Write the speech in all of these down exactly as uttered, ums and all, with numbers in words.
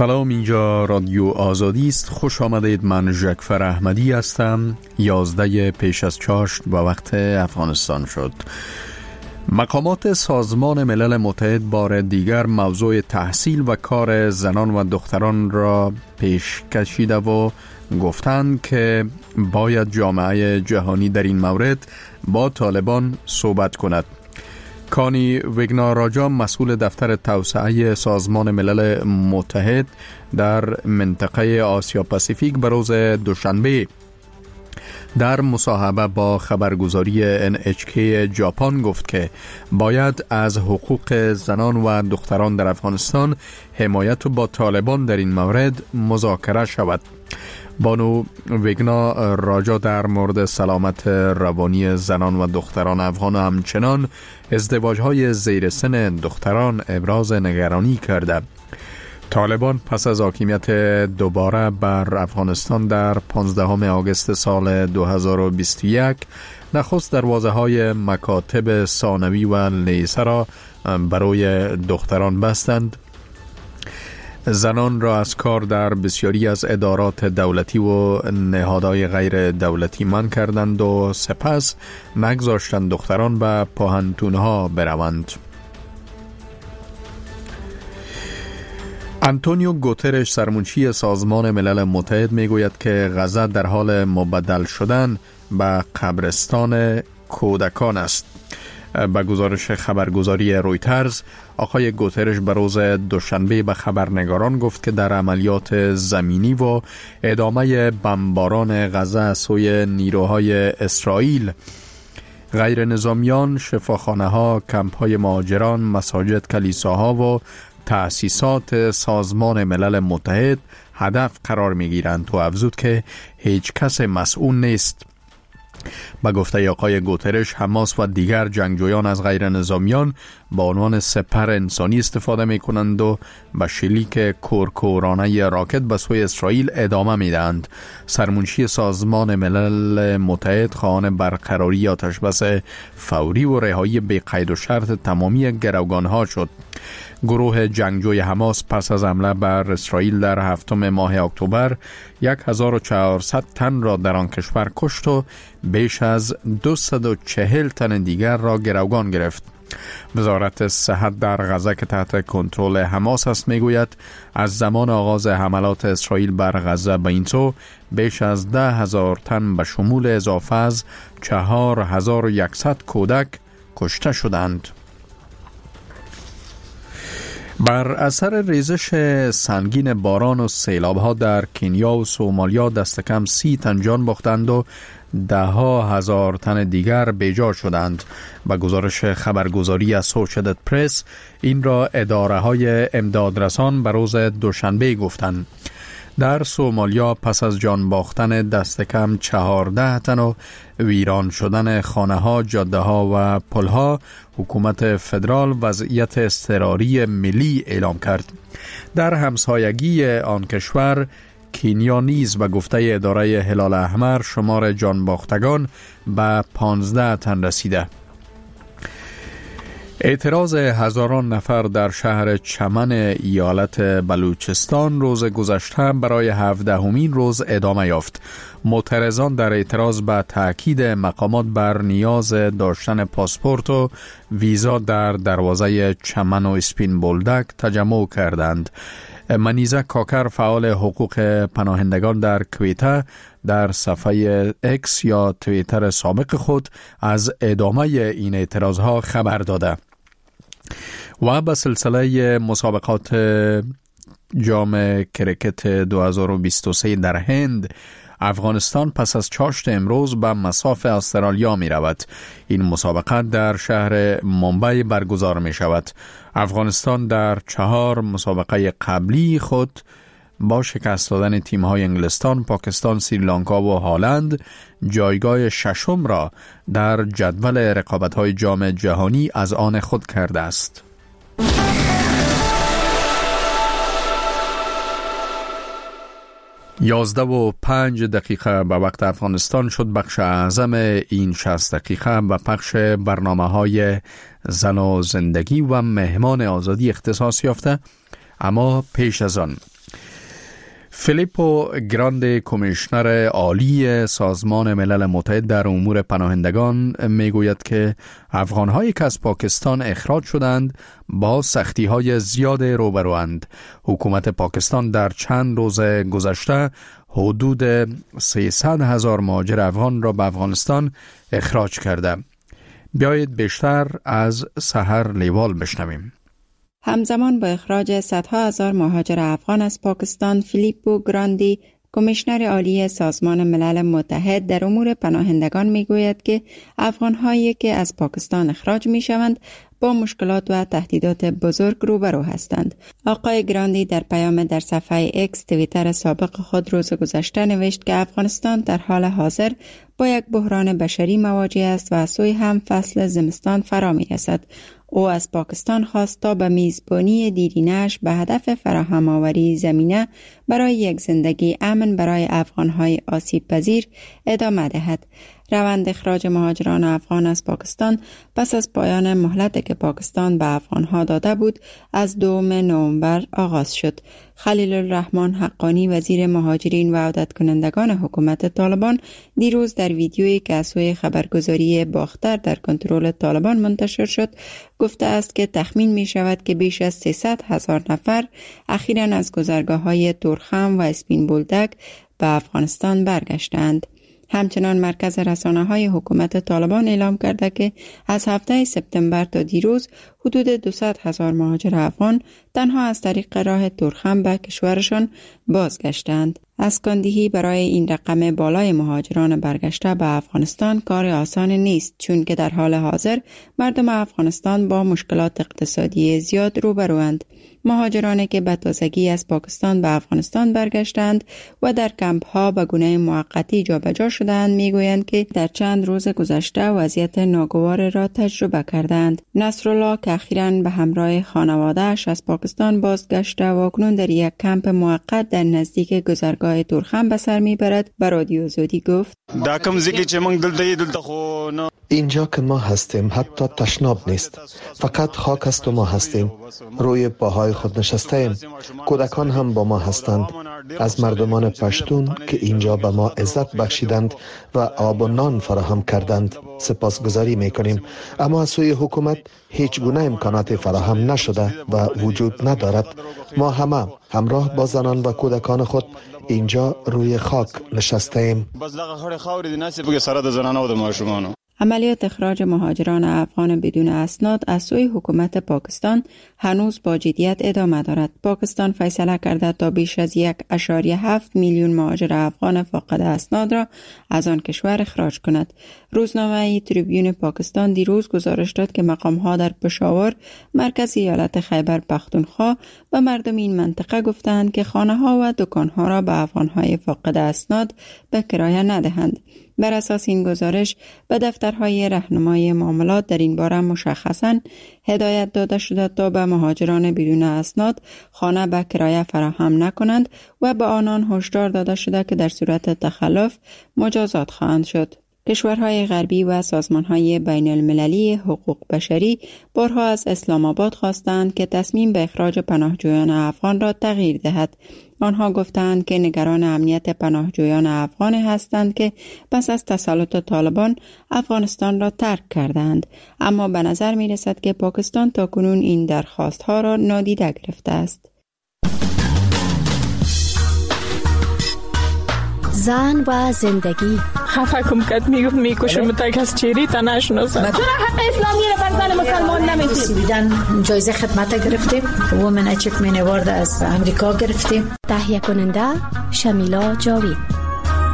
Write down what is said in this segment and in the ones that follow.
سلام، اینجا رادیو آزادی است. خوش آمدید. من ژکفر احمدی هستم. یازده پیش از چاشت با وقت افغانستان شد. مقامات سازمان ملل متحد بار دیگر موضوع تحصیل و کار زنان و دختران را پیش کشیده و گفتند که باید جامعه جهانی در این مورد با طالبان صحبت کند. کانی ویگناراجا، مسئول دفتر توسعه سازمان ملل متحد در منطقه آسیا پاسیفیک، به روز دوشنبه در مصاحبه با خبرگزاری ان اچ کی ژاپن گفت که باید از حقوق زنان و دختران در افغانستان حمایت با طالبان در این مورد مذاکره شود. بانو ویگنا راجا در مورد سلامت روانی زنان و دختران افغان و همچنان ازدواج‌های زیر سن دختران ابراز نگرانی کرده. طالبان پس از حاکمیت دوباره بر افغانستان در پانزدهم آگوست سال دو هزار و بیست و یک نخست دروازه‌های مکاتب ثانوی و لیسه را برای دختران بستند. زنان را از کار در بسیاری از ادارات دولتی و نهادهای غیر دولتی منع کردند و سپس نگذاشتند دختران به پوهنتونها بروند. آنتونیو گوترش، سرمنشی سازمان ملل متحد، میگوید که غزه در حال مبدل شدن به قبرستان کودکان است. با گزارش خبرگزاری رویترز، آقای گوترش به روز دوشنبه به خبرنگاران گفت که در عملیات زمینی و ادامه بمباران غزه از سوی نیروهای اسرائیل، غیر نظامیان شفاخانه ها، کمپ های مهاجران، مساجد، کلیساها و تأسیسات سازمان ملل متحد هدف قرار می گیرند و افزود که هیچ کس مسئول نیست. با گفته آقای گوترش، حماس و دیگر جنگجویان از غیر نظامیان با عنوان سپر انسانی استفاده می کنند و به شلیک کورکورانه راکت به سوی اسرائیل ادامه می دهند. سرمنشی سازمان ملل متحد خواهان برقراری آتشبس فوری و رهایی بی قید و شرط تمامی گروگانها شد. گروه جنگجوی حماس پس از حمله بر اسرائیل در هفتم ماه اکتبر هزار و چهارصد تن را در آن کشور کشت و بیش از دویست و چهل تن دیگر را گروگان گرفت. وزارت صحت در غزه که تحت کنترل حماس است میگوید از زمان آغاز حملات اسرائیل بر غزه به این سو بیش از ده هزار تن به شمول اضافه از چهار هزار و یکصد کودک کشته شدند. بر اثر ریزش سنگین باران و سیلاب‌ها در کنیا و سومالیا دست کم سی تن جان باختند و ده ها هزار تن دیگر بیجا شدند. با گزارش خبرگزاری اسوسییتد پرس، این را اداره های امدادرسان به روز دوشنبه گفتند. در سومالیا پس از جان باختن دست کم چهارده تن و ویران شدن خانه ها، جاده ها و پل ها، حکومت فدرال وضعیت اضطراری ملی اعلام کرد. در همسایگی آن کشور کنیا نیز به گفته اداره هلال احمر شمار جان باختگان به پانزده تن رسیده. اعتراض هزاران نفر در شهر چمن ایالت بلوچستان روز گذشته برای هفدهمین روز ادامه یافت. معترضان در اعتراض به تاکید مقامات بر نیاز داشتن پاسپورت و ویزا در دروازه چمن و اسپین بولدک تجمع کردند. منیزه کاکر، فعال حقوق پناهندگان در کویته، در صفحه اکس یا توییتر سابق خود از ادامه این اعتراضها خبر داده و به سلسله مسابقات جام کرکت دو هزار و بیست و سه در هند، افغانستان پس از چاشت امروز به مصاف استرالیا می رود. این مسابقات در شهر مومبای برگزار می شود. افغانستان در چهار مسابقه قبلی خود با شکست دادن تیم‌های انگلستان، پاکستان، سریلانکا و هالند جایگاه ششم را در جدول رقابت‌های جام جهانی از آن خود کرده است. یازده و پنج دقیقه به وقت افغانستان شد. بخش اعظم این شصت دقیقه به پخش برنامه‌های زن و زندگی و مهمان آزادی اختصاص یافته. اما پیش از آن فیلیپو گراندی کمیشنر عالی سازمان ملل متحد در امور پناهندگان میگوید که افغان‌هایی که از پاکستان اخراج شدند با سختی‌های زیاد روبروند. حکومت پاکستان در چند روز گذشته حدود سیصد هزار مهاجر افغان را به افغانستان اخراج کرده. بیایید بیشتر از سحر لیوال بشنویم. همزمان با اخراج صدها هزار مهاجر افغان از پاکستان، فیلیپو گراندی کمیشنر عالی سازمان ملل متحد در امور پناهندگان میگوید که افغان‌هایی که از پاکستان اخراج میشوند با مشکلات و تهدیدات بزرگ روبرو هستند. آقای گراندی در پیام در صفحه اکس توییتر سابق خود روز گذشته نوشت که افغانستان در حال حاضر با یک بحران بشری مواجه است و سوی هم فصل زمستان فرا می رسد. او از پاکستان خواست تا به میزبانی دیرینه‌اش به هدف فراهم آوری زمینه برای یک زندگی امن برای افغان‌های آسیب پذیر ادامه دهد. روند اخراج مهاجران افغان از پاکستان پس از پایان مهلتی که پاکستان به افغان‌ها داده بود از دوم نوامبر آغاز شد. خلیل الرحمن حقانی وزیر مهاجرین و عودت کنندگان حکومت طالبان دیروز در ویدیویی که از سوی خبرگزاری باختر در کنترل طالبان منتشر شد گفته است که تخمین می شود که بیش از سیصد هزار نفر اخیراً از گذرگاه‌های تورخم و اسپین بولدک به افغانستان برگشتند. همچنان مرکز رسانه‌های حکومت طالبان اعلام کرده که از هفته سپتامبر تا دیروز حدود دویست هزار مهاجر افغان تنها از طریق راه تورخم به کشورشان بازگشتند. اسکاندهی برای این رقم بالای مهاجران برگشته به افغانستان کار آسان نیست، چون که در حال حاضر مردم افغانستان با مشکلات اقتصادی زیاد روبروند. مهاجرانی که به تازگی از پاکستان به افغانستان برگشتند و در کمپ ها به گونه موقتی جابجا شدند میگویند که در چند روز گذشته وضعیت ناگوار را تجربه کردند. نصرالله که اخیراً به همراه خانواده‌اش از پاکستان بازگشته و اکنون در یک کمپ موقت در نزدیک گذرگاه تورخم به سر میبرد به رادیو زودی گفت: اینجا که ما هستیم حتی تشناب نیست، فقط خاک است و ما هستیم. روی پاهای خود نشسته ایم. کودکان هم با ما هستند. از مردمان پشتون که اینجا به ما عزت بخشیدند و آب و نان فراهم کردند سپاسگزاری میکنیم، اما از سوی حکومت هیچ گونه امکانات فراهم نشده و وجود ندارد. ما همه همراه با زنان و کودکان خود اینجا روی خاک نشسته ایم. عملیات اخراج مهاجران افغان بدون اسناد از سوی حکومت پاکستان هنوز با جدیت ادامه دارد. پاکستان فیصله کرده تا بیش از یک ممیز هفت میلیون مهاجر افغان فاقد اسناد را از آن کشور اخراج کند. روزنامه تریبیون پاکستان دیروز گزارش داد که مقام‌ها در پشاور، مرکز ایالت خیبر پختونخوا و مردم این منطقه گفتند که خانه‌ها و دکان‌ها را به افغان‌های فاقد اسناد به کرایه ندهند. بر اساس این گزارش به دفترهای راهنمای معاملات در این باره مشخصاً هدایت داده شده تا به مهاجران بدون اسناد خانه به کرایه فراهم نکنند و به آنان هشدار داده شده که در صورت تخلف مجازات خواهند شد. کشورهای غربی و سازمانهای بین المللی حقوق بشری بارها از اسلام آباد خواستند که تصمیم به اخراج پناهجویان افغان را تغییر دهد. آنها گفتند که نگران امنیت پناهجویان افغان هستند که پس از تسلط طالبان افغانستان را ترک کردند، اما به نظر می رسد که پاکستان تاکنون این درخواست ها را نادیده گرفته است. زن و زندگی خفه کم کد میگفت میکشم تا از چیری تا نشناسم. چرا حق اسلامی رو بر زن مسلمان نمیدید؟ بیدن جایزه خدمت گرفتیم، وومن اچیومنت اوارد از امریکا گرفتیم. تهیه کننده شمیلا جاوید.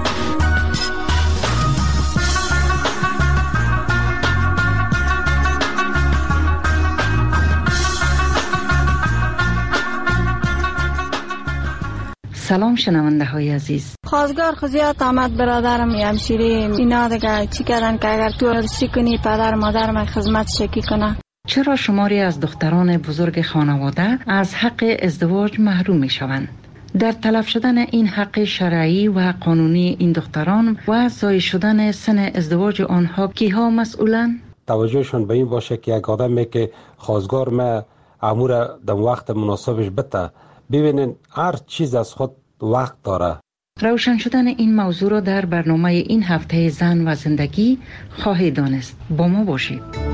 سلام شنونده های عزیز. خواستگار خزیات آمد برادرم همشیری اینا دیگه چی کردن که اگر تو ارسی کنی پدر مادرم خدمت شکی کنه. چرا شماری از دختران بزرگ خانواده از حق ازدواج محروم می شوند؟ در تلف شدن این حق شرعی و قانونی این دختران و زای شدن سن ازدواج آنها کیها مسئولن؟ توجهشون به این باشه که یک آدمی که خواستگار ما امور در وقت مناسبش بده، ببینین هر چیز از خود وقت داره. روشن شدن این موضوع را در برنامه این هفته زن و زندگی خواهید دانست. با ما باشید.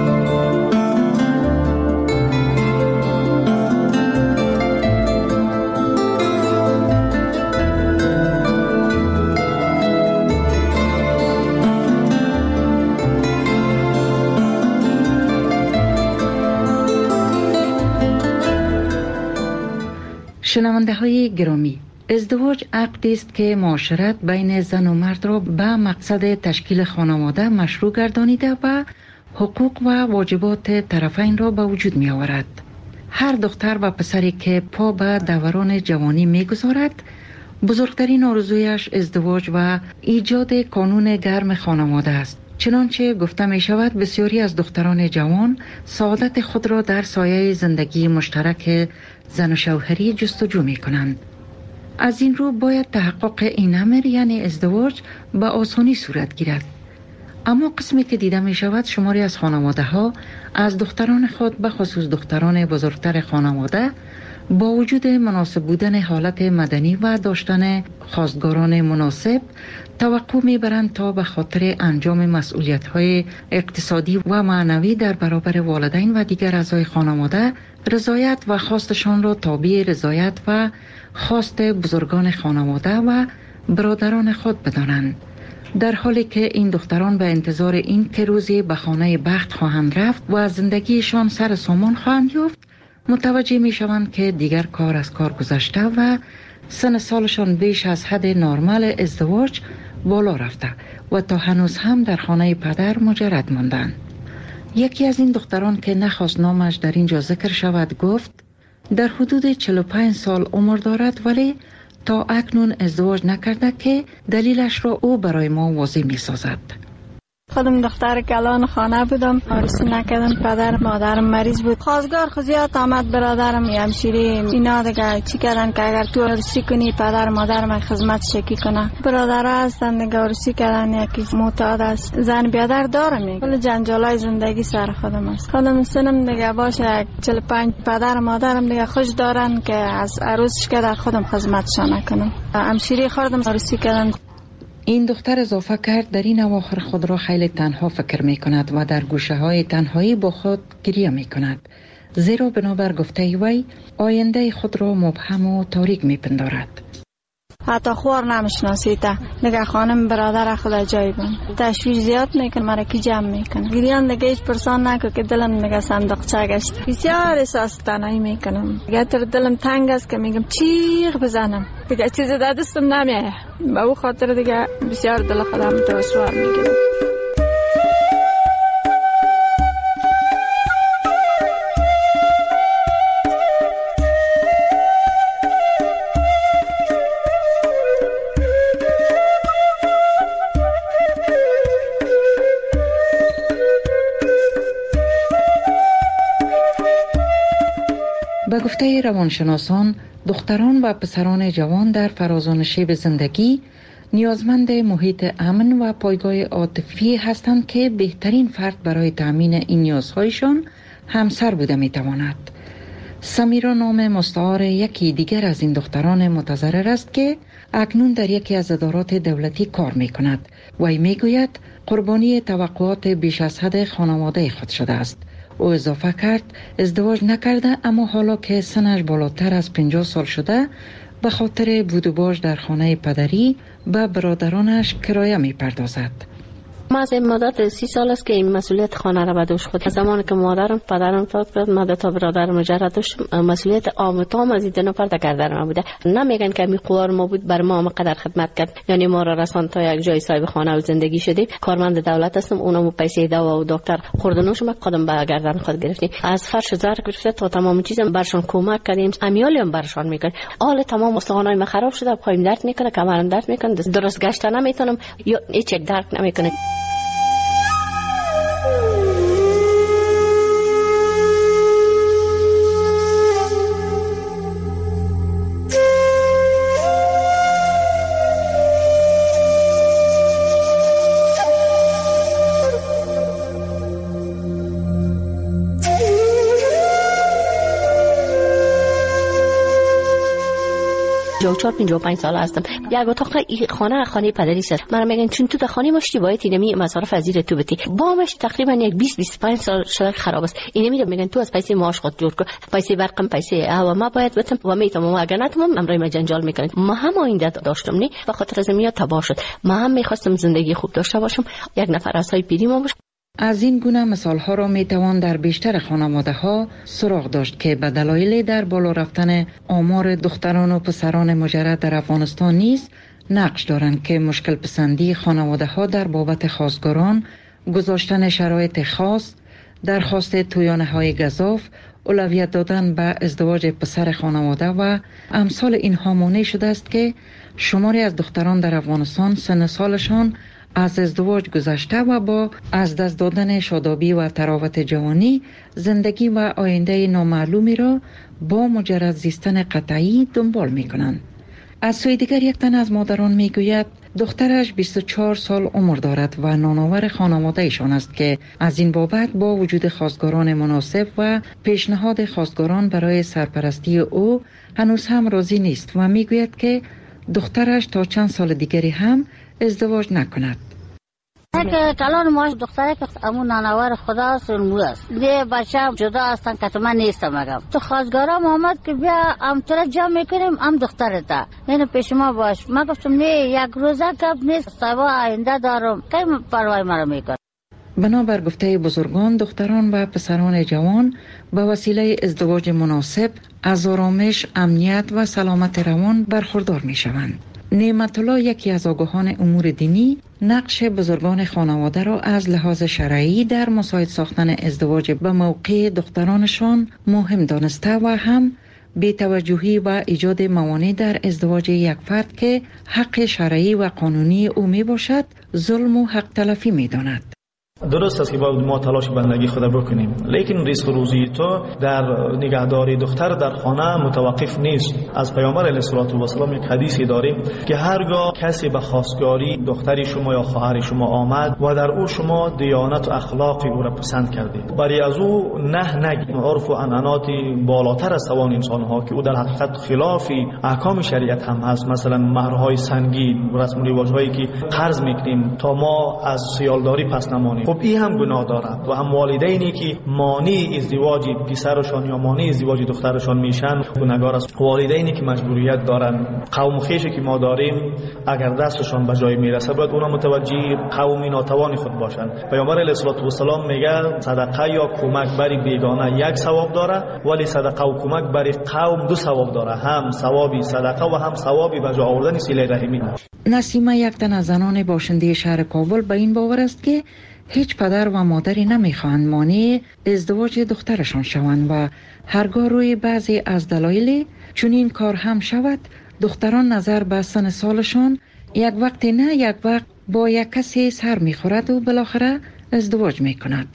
شنونده های گرامی، ازدواج عقدی است که معاشرت بین زن و مرد را به مقصد تشکیل خانواده مشروع گردانیده و حقوق و واجبات طرفین را به وجود می آورد. هر دختر و پسری که پا به دوران جوانی می گذارد، بزرگترین آرزویش ازدواج و ایجاد کانون گرم خانواده است. چنانچه گفته می شود بسیاری از دختران جوان سعادت خود را در سایه زندگی مشترک زن و شوهری جستجو می کنند. از این رو باید تحقق این امر یعنی ازدواج به آسانی صورت گیرد. اما قسمی که دیده می شود شماری از خانواده ها از دختران خود به خصوص دختران بزرگتر خانواده با وجود مناسب بودن حالت مدنی و داشتن خواستگاران مناسب توقع میبرند تا به خاطر انجام مسئولیت‌های اقتصادی و معنوی در برابر والدین و دیگر اعضای خانواده رضایت و خواستشان را تابع رضایت و خواست بزرگان خانواده و برادران خود بدانند، در حالی که این دختران به انتظار این که روزی به خانه بخت خواهند رفت و زندگیشان سر سامان خواهند یافت متوجه می شوند که دیگر کار از کار گذشته و سن سالشان بیش از حد نرمال ازدواج بالا رفته و تا هنوز هم در خانه پدر مجرد ماندند. یکی از این دختران که نخواست نامش در اینجا ذکر شود گفت در حدود چهل و پنج سال عمر دارد ولی تا اکنون ازدواج نکرده که دلیلش را او برای ما واضح می سازد. خودم دختر کلان خانه بودم، عروسی نکردم، پدر مادرم مریض بود، خواستگار خود زیاد آمد، برادرم همشیره اینا دیگه چی کردن که اگر تو عروسی کنی پدر مادرم خدمت شکی کنه. برادرها هستن دیگه عروسی کردن، یکی معتاد است، زن بیادر دارم، ولی جنجالای زندگی سر خودم است. خودم سنم دیگه باشه چهل و پنج، پدر مادرم دیگه خوش دارن که از عروسش که در خودم خدمتشان نکنم. همشیره خودم عروسی کردن. این دختر اضافه کرد در این اواخر خود را خیلی تنها فکر می کند و در گوشه های تنهایی با خود گریه می کند، زیرا بنابر گفته وی آینده خود را مبهم و تاریک می پندارد. حتی خوار نمیشناسیده نگه خانم برادر خدا جای بند تشویش زیاد میکن، مرا کی جمع میکنه گریان دیگه هیچ پرسان نکن که دلم نگه صندوقچه گشت. بسیار احساس تنهایی میکنم، دیگه تر دلم تنگ است که میگم چیغ بزنم، دیگه چیز در دستم نمیایه، به او خاطر دیگه بسیار دل خودم توسوار میگیرم. به گفته روانشناسان، دختران و پسران جوان در فرازان شیب زندگی نیازمند محیط امن و پایگاه عاطفی هستند که بهترین فرد برای تامین این نیازهایشان همسر بوده میتواند. سمیرا نام مستعار یکی دیگر از این دختران متضرر است که اکنون در یکی از ادارات دولتی کار می کند. وی می گوید قربانی توقعات بیش از حد خانواده خود شده است. او اضافه کرد ازدواج نکرده، اما حالا که سنش بالاتر از پنجاه سال شده به خاطر بود و باش در خانه پدری به برادرانش کرایه می پردازد. ما از این مدت سی سال است که این مسئولیت خانه را به دوش خود. از زمانی که مادرم پدرم فوت کرد ما دو تا برادر مجرد داشتم، مسئولیت عام تام از این دو نفر در گردن ما بوده. نمیگن که می قوار ما بود بر ما قدر خدمت کرد، یعنی ما را رساند تا یک جای صاحب خانه و زندگی شدیم. کارمند دولت هستم، اونم پیسه دوا و دکتر خوردنوش ما قدم به گردن خود گرفتیم. از فرش زر گرفته تا تمام چیزم برشون کمک کردیم، امیالی هم برشون میکنه. حال تمام استخوانای ما خراب شده، پایم درد میکنه، کمرم درد میکنه، درست گشتن نمیتونم، یا هیچ یک درد نمیکنه. پنجاه و چهار پنجاه و پنج ساله هستم. یک اتاق این خانه خانه پدری است. من میگن چون تو در خانه مشتی باید اینمی مصارف از زیر تو بدی. بامش تقریبا یک بیست بیست و پنج سال شده خراب است. اینمی میگن تو از پیسه معاش خود جور کن، پیسه برقم، پیسه هوا ما باید بدم و میتونم اگر نتونم امرای ما جنجال میکنن. ما هم آینده داشتم نی و خاطر از میاد تباه شد. ما هم میخواستم زندگی خوب داشته باشم، یک نفر از های پیری ما باشه. از این گونه مثال ها را می توان در بیشتر خانواده ها سراغ داشت که به دلایل در بالا رفتن آمار دختران و پسران مجرد در افغانستان نیز نقش دارند که مشکل پسندی خانواده ها در بابت خواستگاران، گذاشتن شرایط خاص، درخواست تویانه های گزاف، اولویت دادن به ازدواج پسر خانواده و امثال اینها مانع شده است که شماری از دختران در افغانستان سن سالشان از ازدواج گذشته و با از دست دادن شادابی و تراوت جوانی زندگی و آینده نامعلومی را با مجرد زیستن قطعی دنبال می کنند. از سوی دیگر یک تن از مادران می گوید دخترش بیست و چهار سال عمر دارد و نانآور خانواده ایشان است که از این بابت با وجود خواستگاران مناسب و پیشنهاد خواستگاران برای سرپرستی او هنوز هم راضی نیست و می گوید که دخترش تا چند سال دیگری هم ازدواج نکند. که کلان ماش دختره که امون نانوار خدا سنمو است ده بچه هم جدا هستن که من نیستم اگم تو خواستگارم آمد که بیا ام تو را جمع میکنیم ام دختره تا اینو پیش ما باش. من گفتم نه یک روزه کب نیست سوا آینده دارم که پروای مرا میکن. بنابر گفته بزرگان دختران و پسران جوان به وسیله ازدواج مناسب از آرامش، امنیت و سلامت روان برخوردار می شوند. نعمت الله یکی از آگاهان امور دینی نقش بزرگان خانواده را از لحاظ شرعی در مساعد ساختن ازدواج به موقع دخترانشان مهم دانسته و هم بی‌توجهی و ایجاد موانع در ازدواج یک فرد که حق شرعی و قانونی او می باشد ظلم و حق تلفی می داند. درست است که باید ما تلاش بندگی خود بکنیم، لیکن رزق روزی تو در نگهداری دختر در خانه متوقف نیست. از پیامبر علیه السلام یک حدیثی داریم که هرگاه کسی به خواستگاری دختری شما یا خواهر شما آمد و در او شما دیانت و اخلاق او را پسند کردید، برای از او نه نگید. عرف و عنعنات بالاتر از توان انسان ها که او در حقیقت خلاف احکام شریعت هم هست، مثلا مهرهای سنگین، رسم و رواج‌هایی که قرض میکنیم تا ما از سیالداری پس نمانیم. خب این هم گناه دارد و هم والدینی که مانع ازدواج پسرشان یا مانع ازدواج دخترشان میشن گناهگار است. والدینی که مجبوریت دارن، قوم خویشی که ما داریم، اگر دستشان به جای میرسه باید اونا متوجه قومی ناتوان خود باشند. پیامبر علیه السلام میگه صدقه یا کمک بر بیگانه یک ثواب داره، ولی صدقه و کمک بر قوم دو ثواب داره، هم ثوابی صدقه و هم ثوابی به جا آوردن صله رحمی. نسیمه یک تن از زنان باشنده شهر کابل به این باور است که هیچ پدر و مادری نمیخواهند مانع ازدواج دخترشان شوند و هرگاه روی بعضی از دلایل چون این کار هم شود دختران نظر به سن سالشان یک وقت نه یک وقت با یک کسی سر میخورد و بالاخره ازدواج میکند.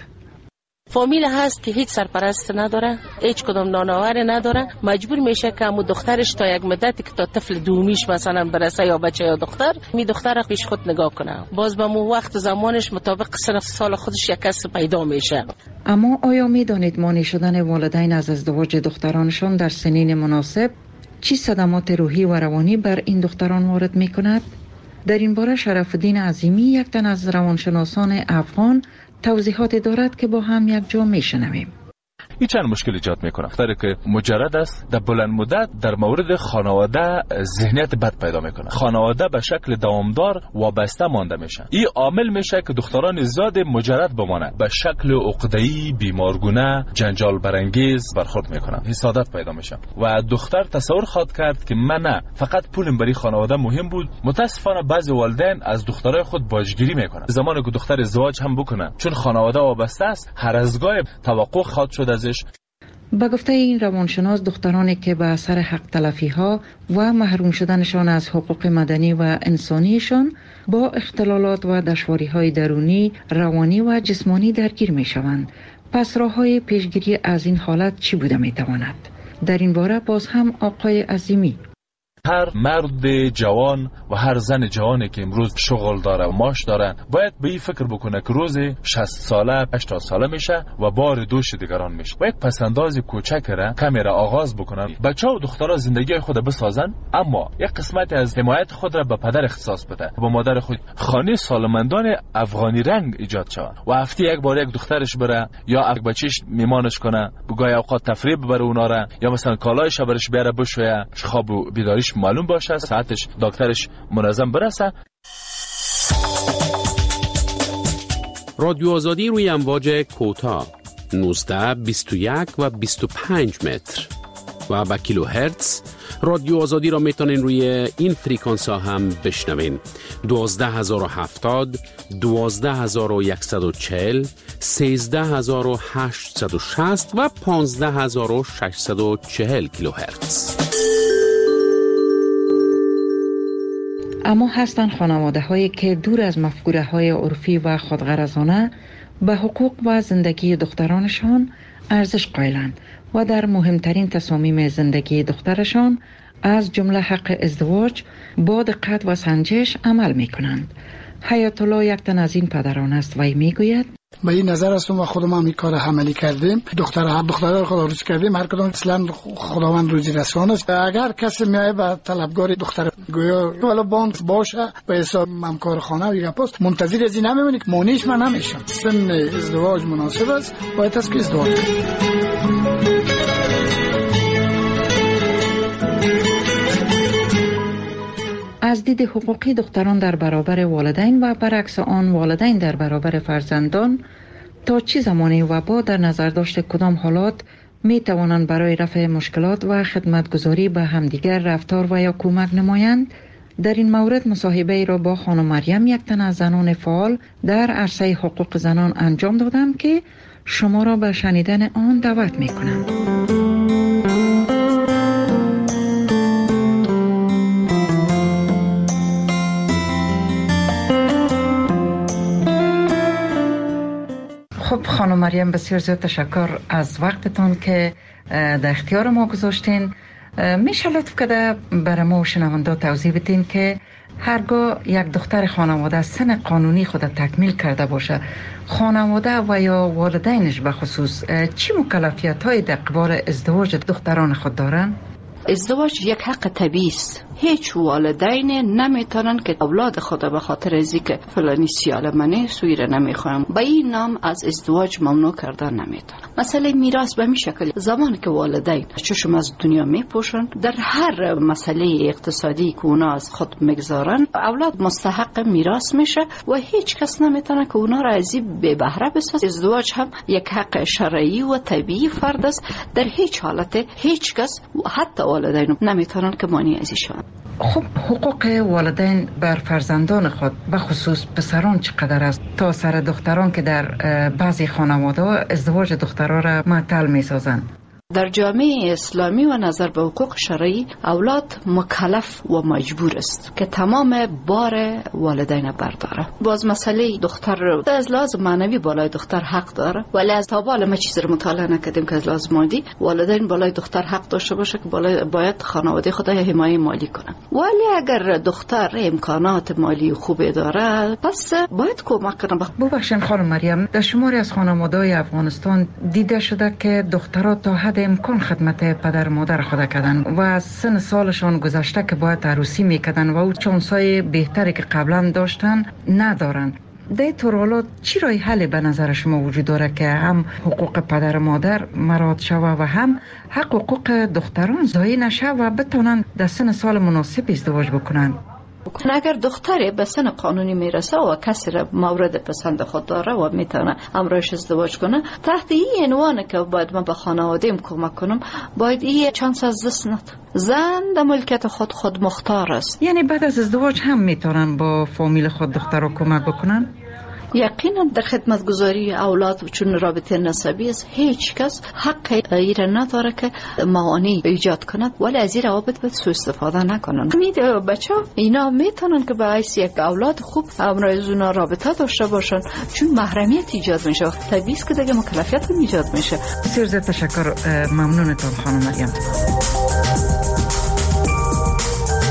فامیل هست که هیچ سرپرست نداره، هیچ کدام نانآور نداره، مجبور میشه که امو دخترش تا یک مدتی که تا طفل دومیش مثلا برسه یا بچه یا دختر می دختر پیش خود نگاه کنه، باز به مو وقت زمانش مطابق سن سال خودش یک کس پیدا میشه. اما آیا میدانید مانع شدن والدین از ازدواج دخترانشان در سنین مناسب چی صدمات روحی و روانی بر این دختران وارد میکند؟ در این باره شرف الدین عظیمی یک تن از روانشناسان افغان توضیحات دارد که با هم یک جا میشنویم. این چند مشکل ایجاد میکنه. دختری که مجرد است در بلند مدت در مورد خانواده ذهنیت بد پیدا میکنه، خانواده به شکل دوامدار وابسته مانده میشه. این عامل میشه که دختران زیاد مجرد بمانه، به شکل عقده‌ای، بیمارگونه، جنجال برانگیز برخورد میکنن، حسادت پیدا میشه و دختر تصور خواهد کرد که من نه فقط پولم برای خانواده مهم بود. متاسفانه بعضی والدین از دخترای خود باجگیری میکنن. زمانی که دختر ازدواج هم بکنه چون خانواده وابسته است، هر از گاه توقع خواهد شد ازش. با گفته این روانشناس دخترانی که به اثر حق تلفی ها و محروم شدنشان از حقوق مدنی و انسانیشان با اختلالات و دشواری های درونی، روانی و جسمانی درگیر می شوند. پس راه های پیشگیری از این حالت چی بوده می تواند؟ در این باره باز هم آقای عظیمی. هر مرد جوان و هر زن جوانی که امروز شغل داره و معاش داره باید به این فکر بکنه که روز شصت ساله هشتاد ساله میشه و بار دوش دیگران میشه. باید پسنداز کوچک را کمی را آغاز بکنن. بچه و دخترها زندگی خود بسازن، اما یک قسمت از حمایت خود را به پدر اختصاص بده، با مادر خود. خانه سالمندان افغانی رنگ ایجاد شود و هفته یک بار یک دخترش بره یا یک بچهش میمانش کنه، بگاه اوقات تفریح ببره اونا را، یا مثلا کالایش برش بیاره بشویه، خواب و بیداریش معلوم باشه، ساعتش دکترش منظم برسه. رادیو آزادی روی امواج کوتاه نوزده، بیست و یک و بیست و پنج متر و با کیلو هرتز. رادیو آزادی را میتونین روی این فریکانس ها هم بشنوین: دوازده هزار و هفتاد، دوازده هزار و صد و چهل، سیزده هزار و هشتصد و شصت و پانزده هزار و ششصد و چهل کیلو هرتز. اما هستند خانواده هایی که دور از مفکوره های عرفی و خودغرضانه به حقوق و زندگی دخترانشان ارزش قائلند و در مهمترین تصامیم زندگی دخترشان از جمله حق ازدواج با دقت و سنجش عمل می کنند. حیات الله یک تن از این پدران است و می گوید: به این نظر هستم و خودم هم این کار عملی کردیم. دختر دخترها رو خدا روز کردیم. هر کدام اصلا خداوند روزی رسان است. اگر کسی میایه به طلبگار دختر گویا ولی باند باشه به حساب همکار خانه و گپاست، منتظر از این نمیمونی که مونیش من نمیشم. سن ازدواج مناسب است، باید است که ازدواج از دید حقوقی دختران در برابر والدین و برعکس آن والدین در برابر فرزندان تا چه زمانی و با در نظر داشت کدام حالات می توانند برای رفع مشکلات و خدمتگزاری به همدیگر رفتار و یا کمک نمایند؟ در این مورد مصاحبه ای را با خانم مریم، یک تن از زنان فعال در عرصه حقوق زنان انجام دادم که شما را به شنیدن آن دعوت می کنم. خب خانم مریم، بسیار زیاد تشکر از وقتتان که در اختیار ما گذاشتین. میشه لطف کرده برای ما و شنونده توضیح بدین که هرگاه یک دختر خانواده سن قانونی خود تکمیل کرده باشه، خانواده و یا والدینش به خصوص چی مکلفیت های در قبال ازدواج دختران خود دارن؟ ازدواج یک حق طبیعی است. هیچ والدین نمیتونن که اولاد خود به خاطر از اینکه فلانی سیاله منه سویره نمیخوام به این نام از ازدواج ممنوع کردن نمیتونن. مسئله میراث به این شکل، زمانی که والدین چشم از دنیا میپوشن، در هر مسئله اقتصادی که اونا از خود میگذارن، اولاد مستحق میراث میشه و هیچ کس نمیتونه که اونا را از این بی بهره بسازه. ازدواج هم یک حق شرعی و طبیعی فرد است. در هیچ حالت هیچ کس حتی والدین نمیتونن که مانع از ایشان. خب حقوق والدین بر فرزندان خود به خصوص پسران چقدر است تا سر دختران که در بعضی خانواده ازدواج دخترها را معطل می سازند؟ در جامعه اسلامی و نظر به حقوق شرعی اولاد مکلف و مجبور است که تمام بار والدین برداره. باز مسئله دختر از لحاظ معنوی بالای دختر حق داره، ولی از تا بالا ما چیزی رو مطالعه نکردیم که از لحاظ مادی والدین بالای دختر حق داشته باشه که باید خانواده خود حمایت مالی کنه. ولی اگر دختر امکانات مالی خوبی داره پس باید کمک کنه. ببخشید خانم مریم، در شماری از خانواده‌های افغانستان دیده شده که دخترها تا حد امکان خدمت پدر مادر خود کردن و از سن سالشان گذشته که باید عروسی میکردن و او چانسای بهتری که قبلا داشتن ندارن. در طور حالات چی رای حل به نظر شما وجود داره که هم حقوق پدر مادر مراعات شوه و هم حق حقوق دختران ضایع نشه و بتونن در سن سال مناسب ازدواج بکنن؟ اگر دختری به سن قانونی میرسه و کسی را مورد پسند خود داره و میتونه امرایش ازدواج کنه، تحت این عنوان که باید من به خانواده‌ام کمک کنم، باید این چانس از دست ندم. زن در ملکیت خود خود مختار است. یعنی بعد از ازدواج هم میتونن با فامیل خود دختر رو کمک بکنن؟ یقینا در خدمتگزاری اولاد چون رابطه نسبی است، هیچ کس حق ایره نداره که موانع ایجاد کند، ولی از این روابط باید سوء استفاده نکنن. میده بچه اینا میتونن که با عیس یک اولاد خوب امروز اونا رابطه داشته باشن، چون محرمیت ایجاد میشه. وقت طبیعی است که دیگه مکلفیت هم ایجاد میشه. بسیار تشکر، ممنونتون خانم مریم.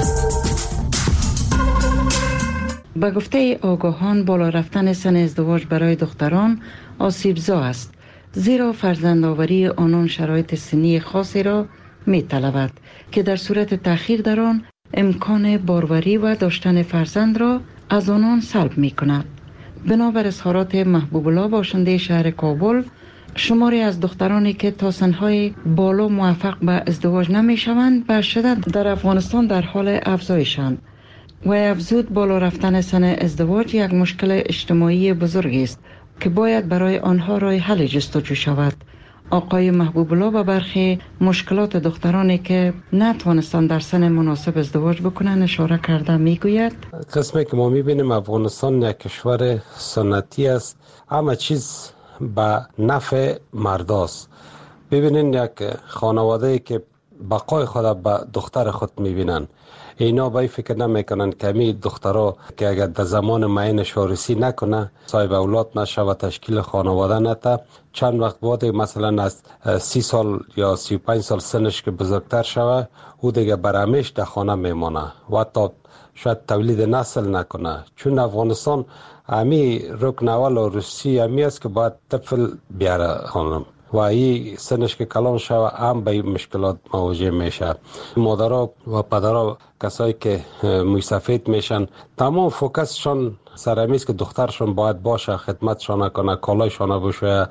به گفته آگاهان بالا رفتن سن ازدواج برای دختران آسیبزا است، زیرا فرزندآوری آنان شرایط سنی خاصی را می طلبد که در صورت تأخیر در آن امکان باروری و داشتن فرزند را از آنان سلب می کند. بنابر اظهارات محبوب الله باشنده شهر کابل، شماری از دخترانی که تا سنهای بالا موفق به ازدواج نمی شوند به شدت در افغانستان در حال افزایشند و افزود بالا رفتن سن ازدواج یک مشکل اجتماعی بزرگ است که باید برای آنها راه حل جستجو شود. آقای محبوب الله به برخی مشکلات دخترانی که نتوانستند در سن مناسب ازدواج بکنن اشاره کرده میگوید قسمی که ما میبینیم افغانستان یک کشور سنتی است، همه چیز به نفع مرداست. ببینین یک خانواده که بقای خود به دختر خود میبینن، اینا به فکر نمیکنن که می دخترها که اگر در زمان معین شورسی نکنه، صاحب اولاد نشه و تشکیل خانواده نته، چند وقت بعد مثلا از سی سال یا سی و پنج سال سنش که بزرگتر شوه، او دیگه برهمیش در خانه میمانه و حتی شاید تولید نسل نکنه. چون افغانستان امی رکن اول و روسی امی است که باید طفل بیاره خانم و این سنش که کلان شوه هم به این مشکلات مواجه میشه. مادرها و پدرها کسایی که موی سفید میشن تمام فوکسشان سرمیست که دخترشان باید باشه، خدمتشان کنه، کالایشان بشه،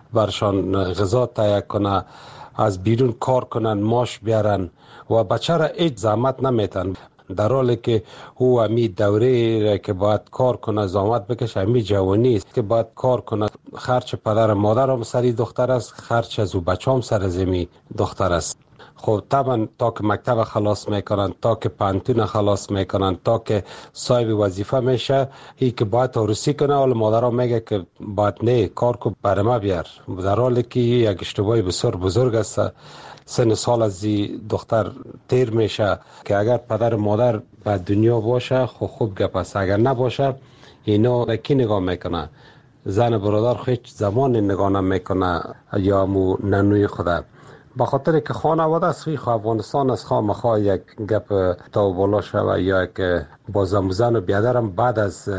برشان غذا تهیه کنه، از بیرون کار کنن، ماش بیارن و بچه را هیچ زحمت نمیتن، در حالی که او امی دوره که باید کار کنه، زحمت بکشه، امی جوانی است که باید کار کنه. خرچ پدر مادر هم سری دختر است، خرچ از او بچه هم سر زمی دختر است. خب طبعا تا که مکتب خلاص میکنن، تا که پانتون خلاص میکنن، تا که صاحب وظیفه میشه، ای که باید عروسی کنه، حالا مادرها میگه که باید نه کار کو برما بیار، در حالی که یک اشتباهی بسیار بزرگ است. سن سال از دختر تیر میشه که اگر پدر مادر به دنیا باشه خب خوب گپ است، اگر نباشه اینا کی نگاه میکنه؟ زن برادر خود زمان نگاه نمیکنه یا مو ننوی خدا. به خاطر که خانواده است، خو افغانستان است، خواه مخواه یک گپ تا بالا شوه یا یک بازم زن و بیادرم بعد از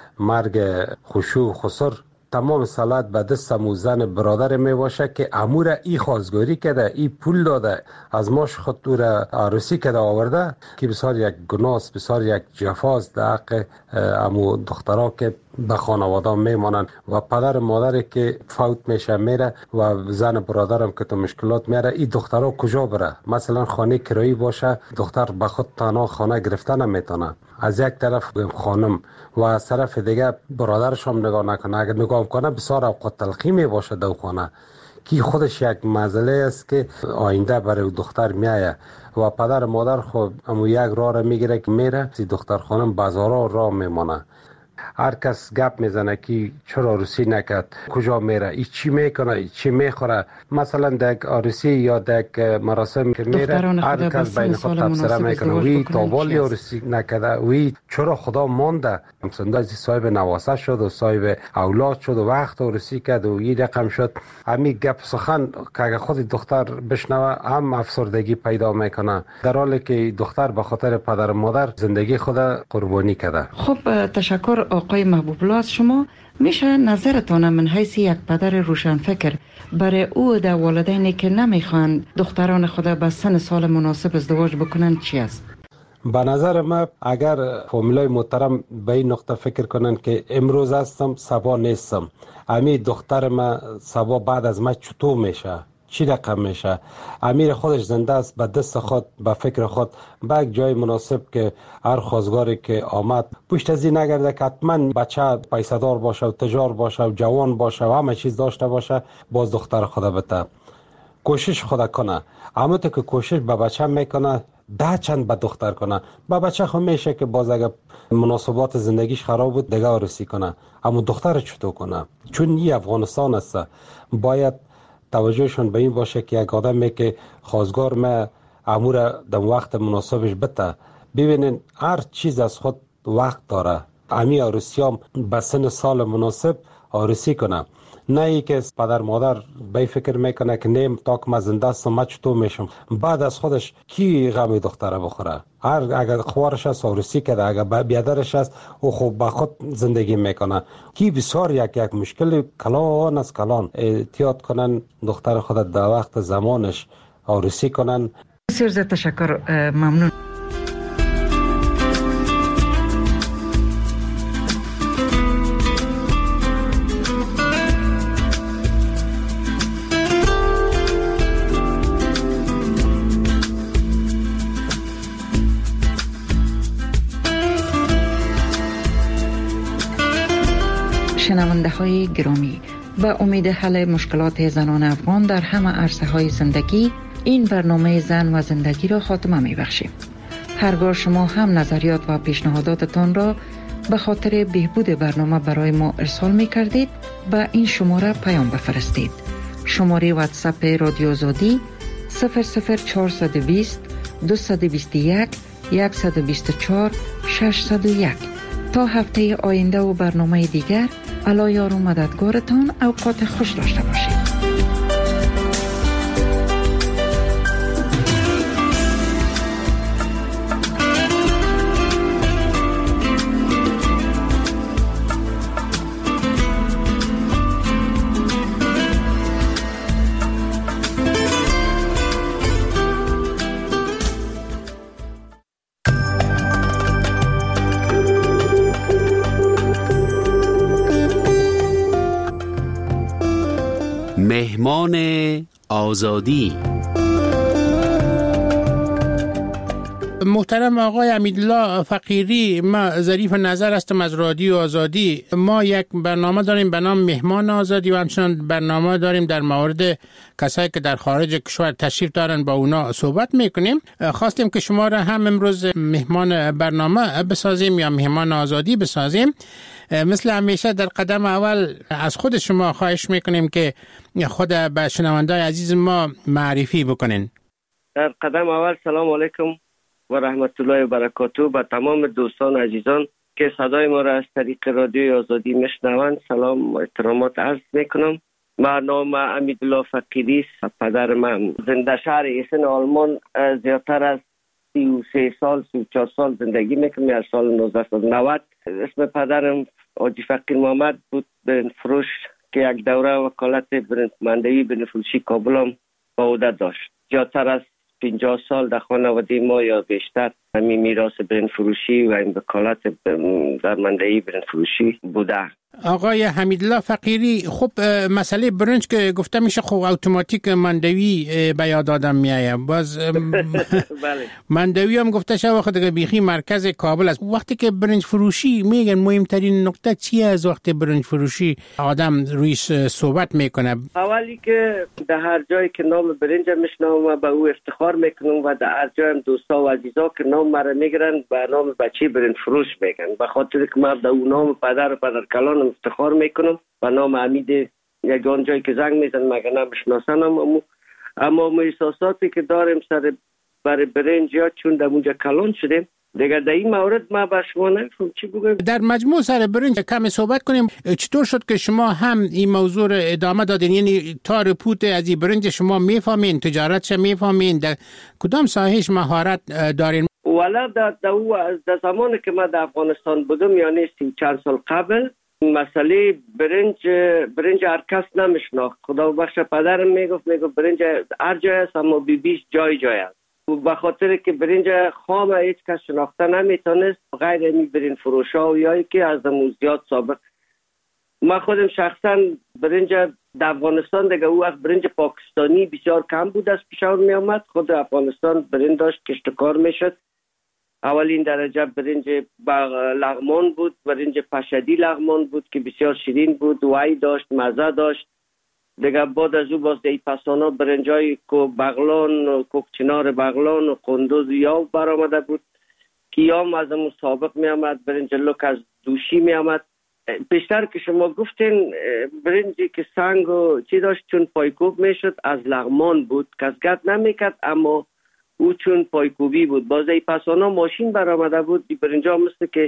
مرگ خشوع خسر تمام صلاحیت به دست موزن برادر می باشه که امور ای خواستگاری کرده، ای پول داده، از ماش خود او را عروسی کرده آورده، که بسیار یک گناه، بسیار یک جفاست در حق امو دخترها که به خانواده میمانند و پدر مادر که فوت میشه میره و زن برادرم که تو مشکلات میره، این دخترها کجا بره؟ مثلا خانه کرایی باشه، دختر به خود تنها خانه گرفته نمیتونه، از یک طرف خانم و از طرف دیگه برادرش هم نگاه نکنه. اگر نگاه کنه بسیار اوقات تلخی می باشه دو خانه، که خودش یک مسئله است که آینده برای دختر میایه و پدر مادر خود امو یک راه را میگیره که میره، سی دختر خانم بازارا راه میمانه. هر کس گپ میزنه که چرا عروسی نکرد، کجا میره، ای چی میکنه، ای چی میخوره. مثلا در عروسی یا در مراسم که میره هر کس بین خود تبصره میکنه، وی تاوالی عروسی نکرده، وی چرا خدا مانده، مثلا صاحب نواسه شد و صاحب اولاد شد و وقت عروسی کرد و این رقم شد. همین گپ سخن که اگه خود دختر بشنوه هم افسردگی پیدا میکنه، در حالی که دختر به خاطر پدر مادر زندگی خود قربانی کرده. خب تشکر آقای محبوب الله. از شما میشه نظرتان من حیث یک پدر روشنفکر برای او در والدینی که نمیخوان دختران خود به سن سال مناسب ازدواج بکنن چی است؟ به نظر من اگر فامیلای محترم به این نقطه فکر کنن که امروز هستم سبا نیستم، امی دختر من سبا بعد از من چطور میشه، چی رقم میشه، امیر خودش زنده است، به دست خود، به فکر خود، به یک جای مناسب که هر خواستگاری که آمد پشت از این نگرده که حتما بچه پیسدار باشه و تجار باشه و جوان باشه و همه چیز داشته باشه، باز دختر خدا بته کوشش خدا کنه. اما تو که کوشش به بچه میکنه ده چند به دختر کنه، به بچه خود میشه که باز اگر مناسبات زندگیش خراب بود دیگه عروسی کنه، اما دختر چطور کنه؟ چون این افغانستان است، باید توجهشون به این باشه که یک آدمی که خواستگار ما امور در وقت مناسبش بته. ببینین هر چیز از خود وقت داره، امی عروسی هم به سن سال مناسب عروسی کنه، نه ای که پدر مادر به فکر میکنه که نیم تا که من زنده هستم من چطور میشم، بعد از خودش کی غم دختره بخوره. هر اگر خوارش هست عروسی کرده، اگر بیادرش هست او خوب با خود زندگی میکنه. کی بسیار یک یک مشکل کلان از کلان احتیاط کنن دختر خود در وقت زمانش عروسی کنن. بسیار زیاد تشکر، ممنون. شنونده های گرامی، به امید حل مشکلات زنان افغان در همه عرصه های زندگی، این برنامه زن و زندگی را خاتمه می بخشیم. هرگاه شما هم نظریات و پیشنهاداتتان را به خاطر بهبود برنامه برای ما ارسال می کردید، به این شماره پیام بفرستید. شماره واتساپ رادیو آزادی صفر صفر چهارصد و بیست دویست و بیست و یک صد و بیست و چهار ششصد و یک. تا هفته آینده و برنامه دیگر، الله یار و مددگارتان. اوقات خوش داشته باشید. مهمان آزادی. محترم آقای امیدالله فقیری، ما ظریف نظر هستم از رادیو آزادی. ما یک برنامه داریم به نام مهمان آزادی و همچنان برنامه داریم در مورد کسایی که در خارج کشور تشریف دارن با اونا صحبت میکنیم. خواستیم که شما را هم امروز مهمان برنامه بسازیم یا مهمان آزادی بسازیم. مثل همیشه در قدم اول از خود شما خواهش میکنیم که خود به شنوندای عزیز ما معرفی بکنین. در قدم اول سلام علیکم و رحمت الله و برکاته به تمام دوستان عزیزان که صدای ما را از طریق رادیو آزادی میشنوند سلام و احترامات عرض میکنم. من نام امیدالله فقیری است. پدر من زنده شهر ایسن آلمان زیادتر از سی و سه سال سی و چهار سال زندگی میکنم. از سال نوزده نود اسم پدرم حاجی فقیر محمد بود، برنج فروش که یک دوره وکالت برنج مندوی برنج فروشی کابل هم با عهده داشت. زیادتر از پنجاه سال در خانواده ما یا بیشتر همین میراث برنج فروشی و این وکالت در مندوی برنج فروشی بوده. آقای حمیدالله فقیری، خب مسئله برنج که گفته میشه خب اتوماتیک مندوی به یاد آدم میایه. باز بله. مندوی هم گفته شد وقت دیگه بیخی مرکز کابل است. وقتی که برنج فروشی میگن مهمترین نکته چیه از وقت برنج فروشی آدم روی صحبت میکنه؟ اولی که در هر جایی که نام برنج میشنوم و به او افتخار میکنم و در هر جای دوستا و عزیزا که نام مرا میگیرن به نام بچه برنج فروش میگن، به خاطر که من در اون نام پدر و پدر کلان افتخار میکنم و نام حمید یگان جایی که زنگ میزن مگه نمیشناسنم. اما اما ما احساساتی که داریم سر برای برنج یا چون در اونجا کلان شدیم دیگه در این مورد ما به شما نمیفهم چی بگویم. در مجموع سر برنج کمی صحبت کنیم. چطور شد که شما هم این موضوع رو ادامه دادین؟ یعنی تا رپوت از این برنج شما میفهمین، تجارتش میفهمین، در کدام ساحهش مهارت دارین؟ والا در در زمانی که من در افغانستان بودم یعنی سی چند سال قبل مسئله برنج برنج هر کس نمیشناخت. خدا بخش پدرم میگفت میگفت برنج هر جای است اما بی بیش جای جای است. به خاطر که برنج خام هیچ کس شناخته نمیتونست غیر این برنج فروشا و یایی که از دمون زیاد سابق. من خودم شخصا برنج در افغانستان دیگه او از برنج پاکستانی بسیار کم بود از پیشور می آمد. خود افغانستان برنج داشت کشتکار میشد. اولین درجه برنج لغمان بود، برنج پشدی لغمان بود که بسیار شیرین بود، وای داشت، مزه داشت. دیگه بعد از او باز دی پسانا برنجای کو بغلان، کوکچنار بغلان و قندوز یاو برآمده بود که یام از اون سابق می آمد. برنج لوک از دوشی می آمد. بیشتر که شما گفتین برنجی که سنگ و چی داشت چون پایکوب می شد از لغمان بود، کسگت نمی کرد اما او چون پایکوبی بود. باز ای پسانا ماشین برآمده بود. دی برنجا مثل که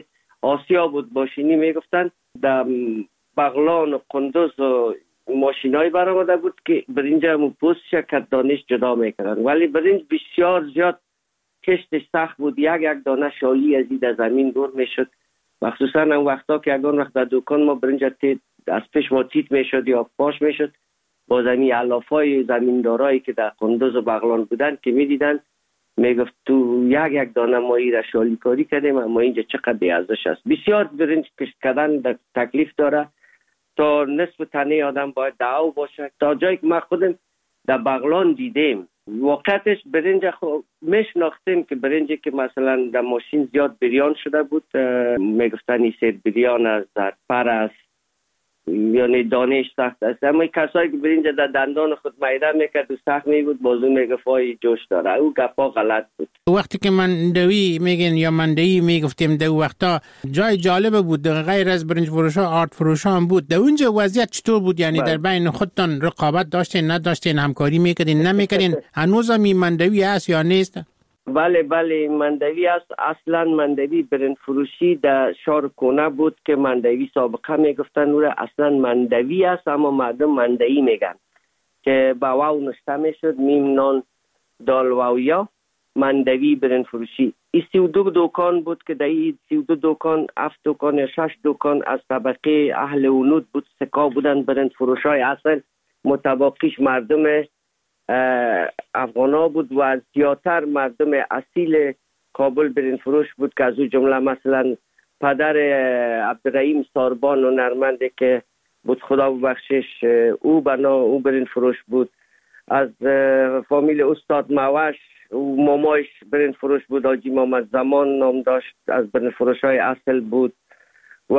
آسیا بود باشینی میگفتن. در بغلان و قندوز و ماشینای برآمده بود که برنج هم پوستش کت دانش جدا میکردن، ولی برنج بسیار زیاد کشتش سخت بود. یک یک دانه شالی از این زمین دور میشد، مخصوصا اون وقتا که اگه اون وقت در دکان ما برنج تید از پیش ما تیت میشد یا پاش میشد، با زمین علافای زمیندارایی که در قندوز و بغلان بودن که میدیدن میگفت تو یک یک دانه ما این را شالی کاری کردیم، اما اینجا چقدر بی ارزش است. بسیار برنج کشت کردن در تکلیف داره، تا نصف تنه آدم باید دعو باشه. تا جایی که ما خودم در بغلان دیدیم واقعتش برنج خب میشناختیم که برنجی که مثلا در ماشین زیاد بریان شده بود، میگفتن این سیر بریان است، زرپر است، یعنی دانش سخت است. اما کسایی که برنج در دندان خود میده میکرد و سخت می بود، بازو میگفت آی جوش داره. او گپا غلط بود. وقتی که مندوی میگن یا مندهی میگفتیم در وقتا جای جالب بود، غیر از برنج فروش ها آرت فروش هم بود. در اونجا وضعیت چطور بود؟ یعنی بله. در بین خودتان رقابت داشتین نداشتین، همکاری میکردین نمیکردین؟ هنوز هم این مندوی هست یا نیست؟ بله بله مندوی است. اصلا مندوی برنج فروشی در شهر کونه بود که مندوی سابقه میگفتن او اصلا مندوی است، اما مردم مندوی میگن که با واو نشته میشد، میم نان دال واو یا مندوی برنج فروشی. این سی و دو دکان بود که در این سی و دو دکان هفت دکان یا شش دکان از طبقه اهل ونود بود، سکا بودن برنج فروش های اصل، متباقیش مردم افغانا بود و زیادتر مردم اصیل کابل برنج فروش بود که از او جمله مثلا پدر عبدالرحیم ساربان و نرمنده که بود خدا ببخشش، او بنا او برنج فروش بود. از فامیل استاد موش او مامایش برنج فروش بود، حاجی محمد زمان نام داشت، از برنج فروش های اصل بود. و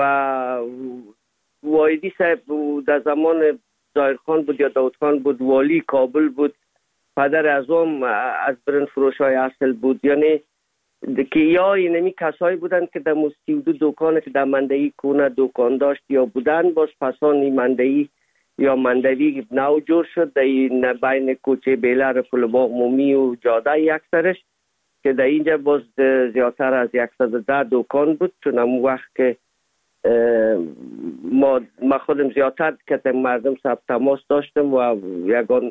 وایدی صاحب در زمان ظاهر خان بود یا داود خان بود، والی کابل بود، پدر اعظم از برنج فروش های اصل بود. یعنی که یا اینمی کسایی بودن که در سی و دو دکان که در مندهی کونه دکان داشت یا بودن، باز پسان این مندهی یا مندوی نو جور شد در بین کوچه بیلر پلباغ مومی و جاده یک سرش، که در اینجا باز زیادتر از صد و ده دکان بود. چون همون وقت که ما, ما خودم زیادتر که مردم سب تماس داشتم و یکان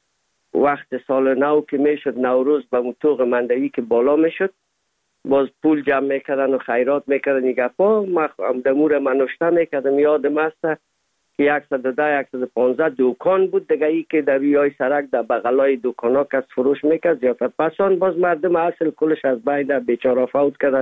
وقت سال نو که میشد نوروز به مطوق مندوی که بالا میشد، باز پول جمع میکردن و خیرات میکردن. این گپا ما دمور منوشته میکردم، یادم است که صد و ده صد و پانزده دکان بود دیگه، ای که در رویای سرک در بغلای دکان ها کس فروش میکرد زیادتر. پسان باز مردم اصل کلش از بین بیچاره فوت کردن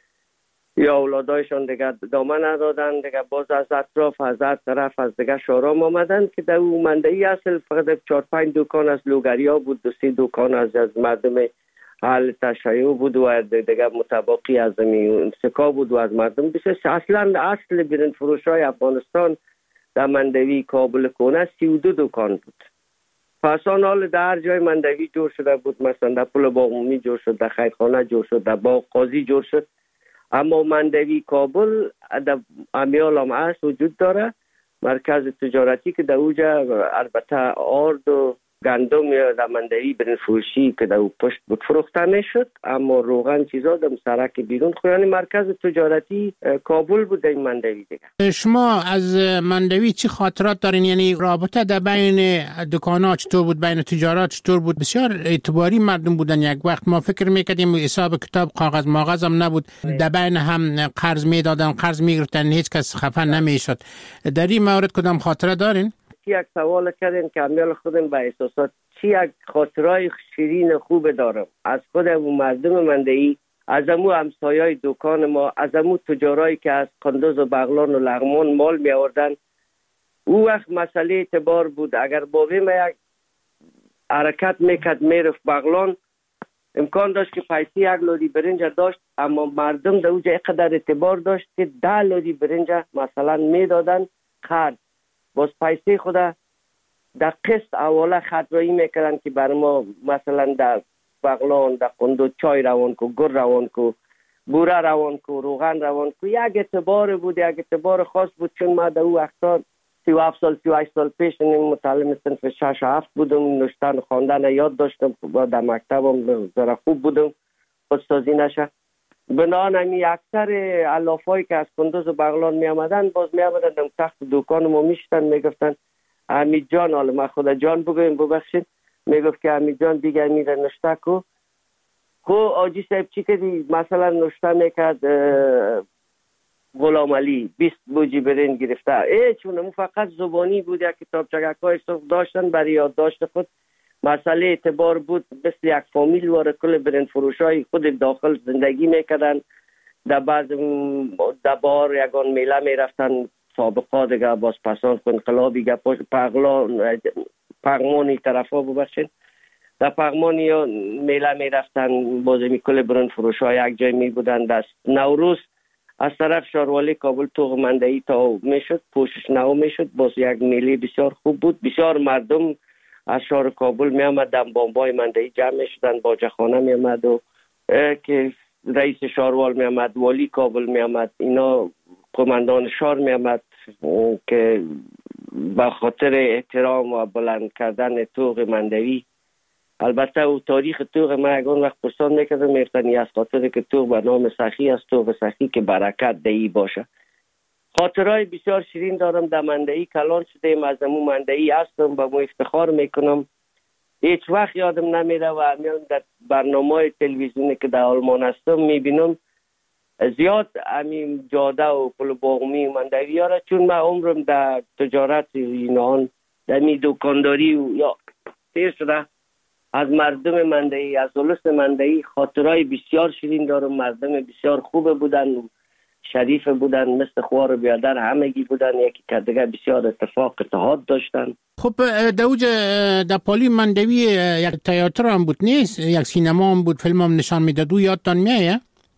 یا اولادایشان دیگه دامن ندادن دیگه، باز از اطراف از هر طرف از دیگه شارام آمدن که در اون مندهی اصل فقط چهار پنج دکان از لوگریا بود، دو سه دکان از از مردم حال تشیع بود و دیگه متباقی از زمین سکا بود و از مردم بسیار. اصلا اصل برنج فروش های افغانستان در مندوی کابل کونه سی و دو دکان بود. پسان حال در هر جای مندوی جور شده بود، مثلا در پل باغ جور شد، در خیرخانه جور شد، در باغ قاضی جور شد. اما مندوی کابل در امیال هم هست وجود داره، مرکز تجارتی که در اوجا البته آرد و گندم یا در مندوی برنج فروشی که در او پشت بود فروخته میشد، اما روغن چیزا در سرک بیرون خورانی مرکز تجارتی کابل بود. این مندوی دیگه. شما از مندوی چی خاطرات دارین؟ یعنی رابطه در بین دکانا چطور بود، بین تجارت چطور بود؟ بسیار اعتباری مردم بودن. یک وقت ما فکر میکردیم حساب کتاب کاغذ ماغذ هم نبود، در بین هم قرض میدادن، قرض میگرفتن، هیچ کس خفه نمیشد. در این مورد کدام خاطره دارین؟ یک سوال کردین که امیال خودم به احساسات چی یک خاطرهای شیرین خوب دارم از خودم و مردم مندهی، از امو همسایای دکان ما، از امو تجارایی که از قندوز و بغلان و لغمان مال می آوردن. او وقت مسئله اعتبار بود. اگر بابی ما یک حرکت میکرد میرفت بغلان، امکان داشت که پیسی یک لودی برنج داشت، اما مردم در اوجه اقدر اعتبار داشت که ده لودی برنج مثلا میدادن خرد، باز پیسه خدا در قسط اوله خطرایی میکردن که بر ما مثلا در بغلان در قندوز چای روان کو، گر روان کو، بوره روان کو، روغن روان کو. یک اعتبار بود، یک اعتبار خاص بود. چون ما در او وقتا سی و هفت سال سی و هشت سال پیش متعلم صنف شش و هفت بودم، نوشتن خواندن یاد داشتم، در مکتبم ذره خوب بودم، استادی نشه. بنان همی اکثر علافایی که از کندوز و بغلان می آمدن باز می آمدن دم تخت دکان ما می شدن می گفتن حمید جان، حالا ما خدا جان بگویم ببخشید، می گفت که حمید جان دیگه میره نشته کو. خو آجی صاحب چی کردی؟ مثلا نشته میکرد غلام علی بیست بوجی برنج گرفته، ای چون فقط زبانی بود، یک کتاب چگکای صف داشتن برای یادداشت خود. مسئله اعتبار بود، مثل یک فامیل واره کل برنج فروشای خود داخل زندگی میکردن. در بعض در بار یگان میله میرفتن، سابقا دیگه باز پسان انقلابی گپاش پغلان پغمانی طرفا ببخشید، در پغمانی یا میله میرفتن، باز می کل برنج فروشای یک جای می بودن. دست نوروز از طرف شاروالی کابل توغ مندهی تا میشد، پوشش نو میشد، باز یک میله بسیار خوب بود. بسیار مردم از شهر کابل می آمدن، بامبای مندهی جمع شدن، باجخانه می آمد و که رئیس شهروال می آمد، والی کابل می آمد، اینا قماندان شهر می آمد که به خاطر احترام و بلند کردن توغ مندهی. البته او تاریخ توغ ما یکان وقت پرسان میکردم، میفتنی از خاطر که توغ به نام سخی است، توغ سخی که برکت دهی باشه. خاطرهای بسیار شیرین دارم. در مندهی کلان شدیم، از امو مندهی هستم، به مو افتخار میکنم. هیچ وقت یادم نمیره و همیان در برنامه تلویزیونی که در آلمان هستم میبینم زیاد همین جاده و پل باغمی و مندهی ها را، چون من عمرم در تجارت اینان در می دکانداری و یا تیر شده، از مردم مندهی، از اولس مندهی خاطرهای بسیار شیرین دارم. مردم بسیار خوب بودن، شریف بودن، مثل خوار بیادر همگی بودن، یکی که دیگه بسیار اتفاق اتحاد داشتن. خب دوج در پالی مندوی یک تئاتر هم بود نیست؟ یک سینما هم بود، فیلم هم نشان میداد، او یادتان میایه؟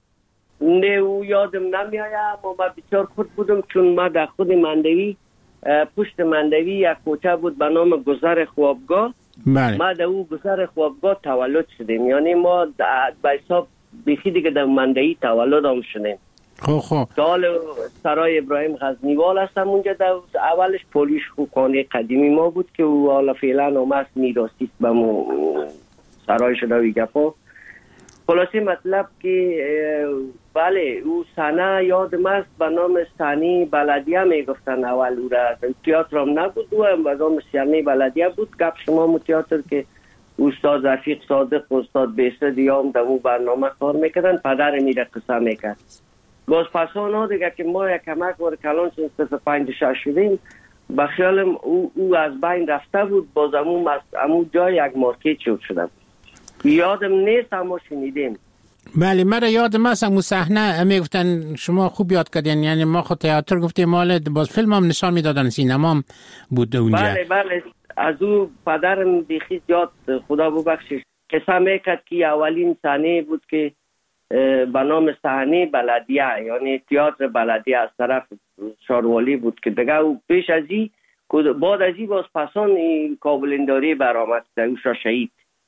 نه او یادم نمیایه، اما من بسیار خود بودم، چون ما در خود مندوی پشت مندوی یک کوچه بود به نام گذر خوابگاه. بله. ما در او گذر خوابگاه تولد شدیم، یعنی ما به حساب بیخی دیگه در مندوی تولد هم شدیم. خب خب دال سرای ابراهیم غزنیوال هستم اونجا. در اولش پولیش خانه قدیمی ما بود که او حالا فعلا هم هست، میراثی به مو سرای شده و گپا. خلاصی مطلب که بله او سنه یادم است به نام سنی بلدیه میگفتن اول او را. تئاتر هم نبود، او هم به نام سنی بلدیه بود. گپ شما مو تئاتر که استاد رفیق صادق و استاد بیسد یا هم در اون برنامه کار میکردن، پدر میره قصه میکرد. باز پسان ها دیگه که ما یک کمک وار کلان چون سفر پنج شش شدیم، به خیالم او, او از بین رفته بود. باز امون, امون جای یک مارکت شد شده بود، یادم نیست اما شنیدیم. بله مرا یادم هست امون صحنه میگفتن، شما خوب یاد کردین، یعنی ما خود تئاتر گفتیم، مال باز فیلم هم نشان میدادن، سینما هم بود اونجا. بله بله از او پدرم بیخی زیاد خدا ببخشش قصه میکرد که اولین صحنه بود که به نام صحنه بلدیه، یعنی تئاتر بلدیه از طرف شاروالی بود که دیگه او پیش از این بعد از این باز پسان کابلنداری برآمد در او شهید.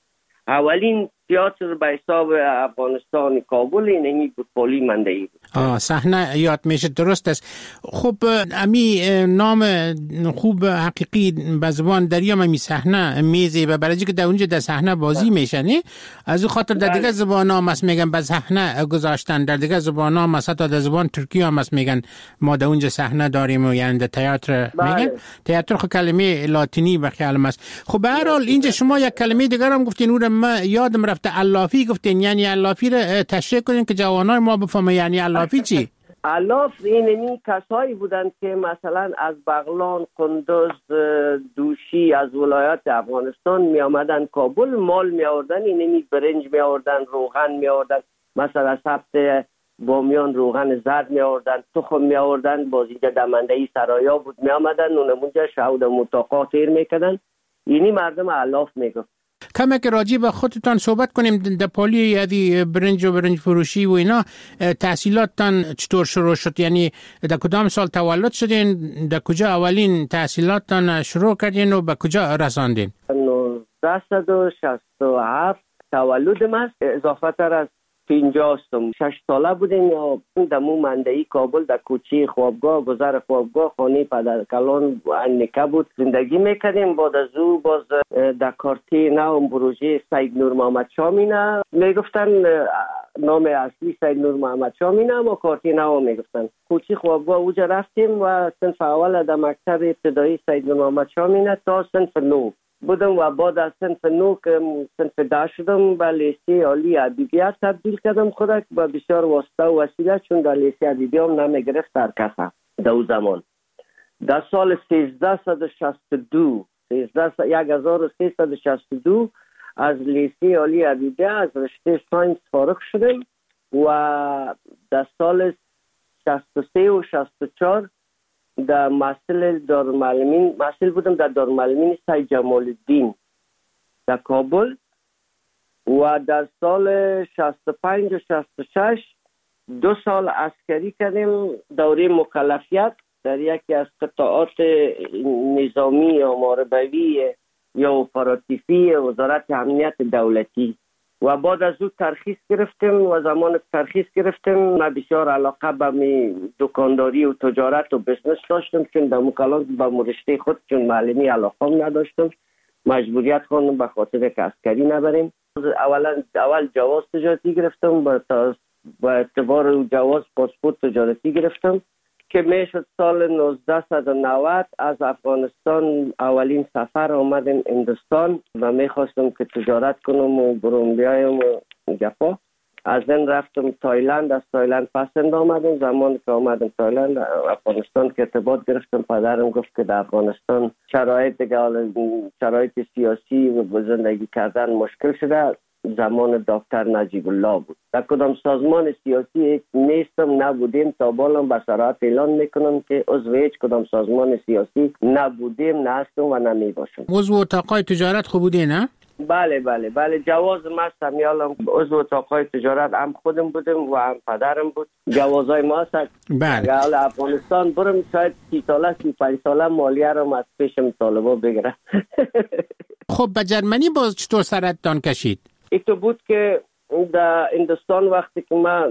اولین تئاتر به حساب افغانستان کابل اینمی بود، پالی مندهی بود. آه صحنه یاد میشه، درست است. خب امی نام خوب حقیقی به زبان دریا امی صحنه میزه و برای که در اونجا در صحنه بازی میشه نه، از اون خاطر در دیگه زبان ها مست میگن به صحنه گذاشتن، در دیگه زبان ها مثلا در زبان ترکی ها مست میگن ما در اونجا صحنه داریم و یعنی در تئاتر میگن. تئاتر خب کلمه لاتینی و خیال است. خب به هر حال اینجا شما یک کلمه دیگر هم گفتین، اون ما یادم رفته، علافی گفتین، یعنی علافی رو تشریح کنین که جوانای ما بفهمه یعنی علافی چی؟ علاف این کسایی بودند که مثلا از بغلان، قندوز، دوشی، از ولایات افغانستان می آمدن کابل، مال می آوردن، اینمی برنج می آوردن، روغن می آوردن، مثلا سبت بامیان روغن زرد می آوردن، تخم می آوردن، بازیجا دمندهی سرایا بود می آمدن، اونمونجا شهود متاقا تیر می کردن. اینی مردم علاف می گفت. کمی که راجی به خودتان صحبت کنیم، در پالی یادی برنج و برنج فروشی و اینا تحصیلاتتان چطور شروع شد؟ یعنی در کدام سال تولد شدین؟ در کجا اولین تحصیلاتتان شروع کردین و به کجا رساندین؟ نوزده شصت و هفت تولدم است. اضافه تر از پینجاه هستم. شش ساله بودیم یا دمو مندهی کابل در کوچه خوابگاه گذر خوابگاه خانه پدر کلان انیکه بود زندگی میکردیم. بعد از او باز در کارتی نو پروژه سید نور محمد شامینه میگفتن نام اصلی سید نور محمد شامینه اما کارتی نو میگفتن. کوچه خوابگاه اوجا رفتیم و صنف اول در مکتب ابتدایی سید نور محمد شامینه تا صنف نو بودم و بعد از صنف نو که صنف ده شدم به لیسه عالی ادبیات تبدیل کردم خودک و بسیار واسطه و وسیله چون در لیسه ادبیات هم نمیگرفت در کسا در او زمان. در سال سیزده و شصت و دو یک هزار و سیصد و شصت و دو از لیسه عالی ادبیات از رشته ساینس فارغ شدم و در سال شصت و سه و شصت و چهار در محصل دارالمعلمین محصل بودم در دارالمعلمین سید جمال الدین در کابل و در سال شصت و پنج و شصت و شش دو سال عسکری کردیم دوره مکلفیت در یکی از قطاعات نظامی یا محاربوی یا اپراتیفی وزارت امنیت دولتی و بعد از او ترخیص گرفتیم و زمان ترخیص گرفتیم من بسیار علاقه به دکانداری و تجارت و بزنس داشتم چون در مکالات به مرشته خود چون معلمی علاقه نداشتم مجبوریت خواندم به خاطر که عسکری نبریم. اولا اول جواز تجارتی گرفتم با با اعتبار جواز پاسپورت تجارتی گرفتم که میشد سال نوزده و نود از افغانستان اولین سفر آمدم هندوستان و میخواستم که تجارت کنم و برون بیایم و گپا. از این رفتم تایلند، از تایلند پسند آمدم. زمان که آمدم تایلند افغانستان که ارتباط گرفتم پدرم گفت که در افغانستان شرایط دیگه شرایط سیاسی و زندگی کردن مشکل شده. زمان دکتر نجیب الله بود. در کدام سازمان سیاسی نیستم نبودیم تا بالام به صراحت اعلان میکنم که عضو هیچ کدام سازمان سیاسی نبودیم نه هستم و نمی باشم. عضو اتاقای تجارت خوب بودی نه؟ بله بله بله جواز مستم یالم عضو اتاقای تجارت هم خودم بودم و هم پدرم بود. جوازای ما هست. بله. اول افغانستان برم شاید سی ساله سی پنج ساله مالیه رو از پیشم طالبا بگیرم. خب به جرمنی باز چطور سرتان کشید؟ ای تو بود که در هندوستان وقتی که من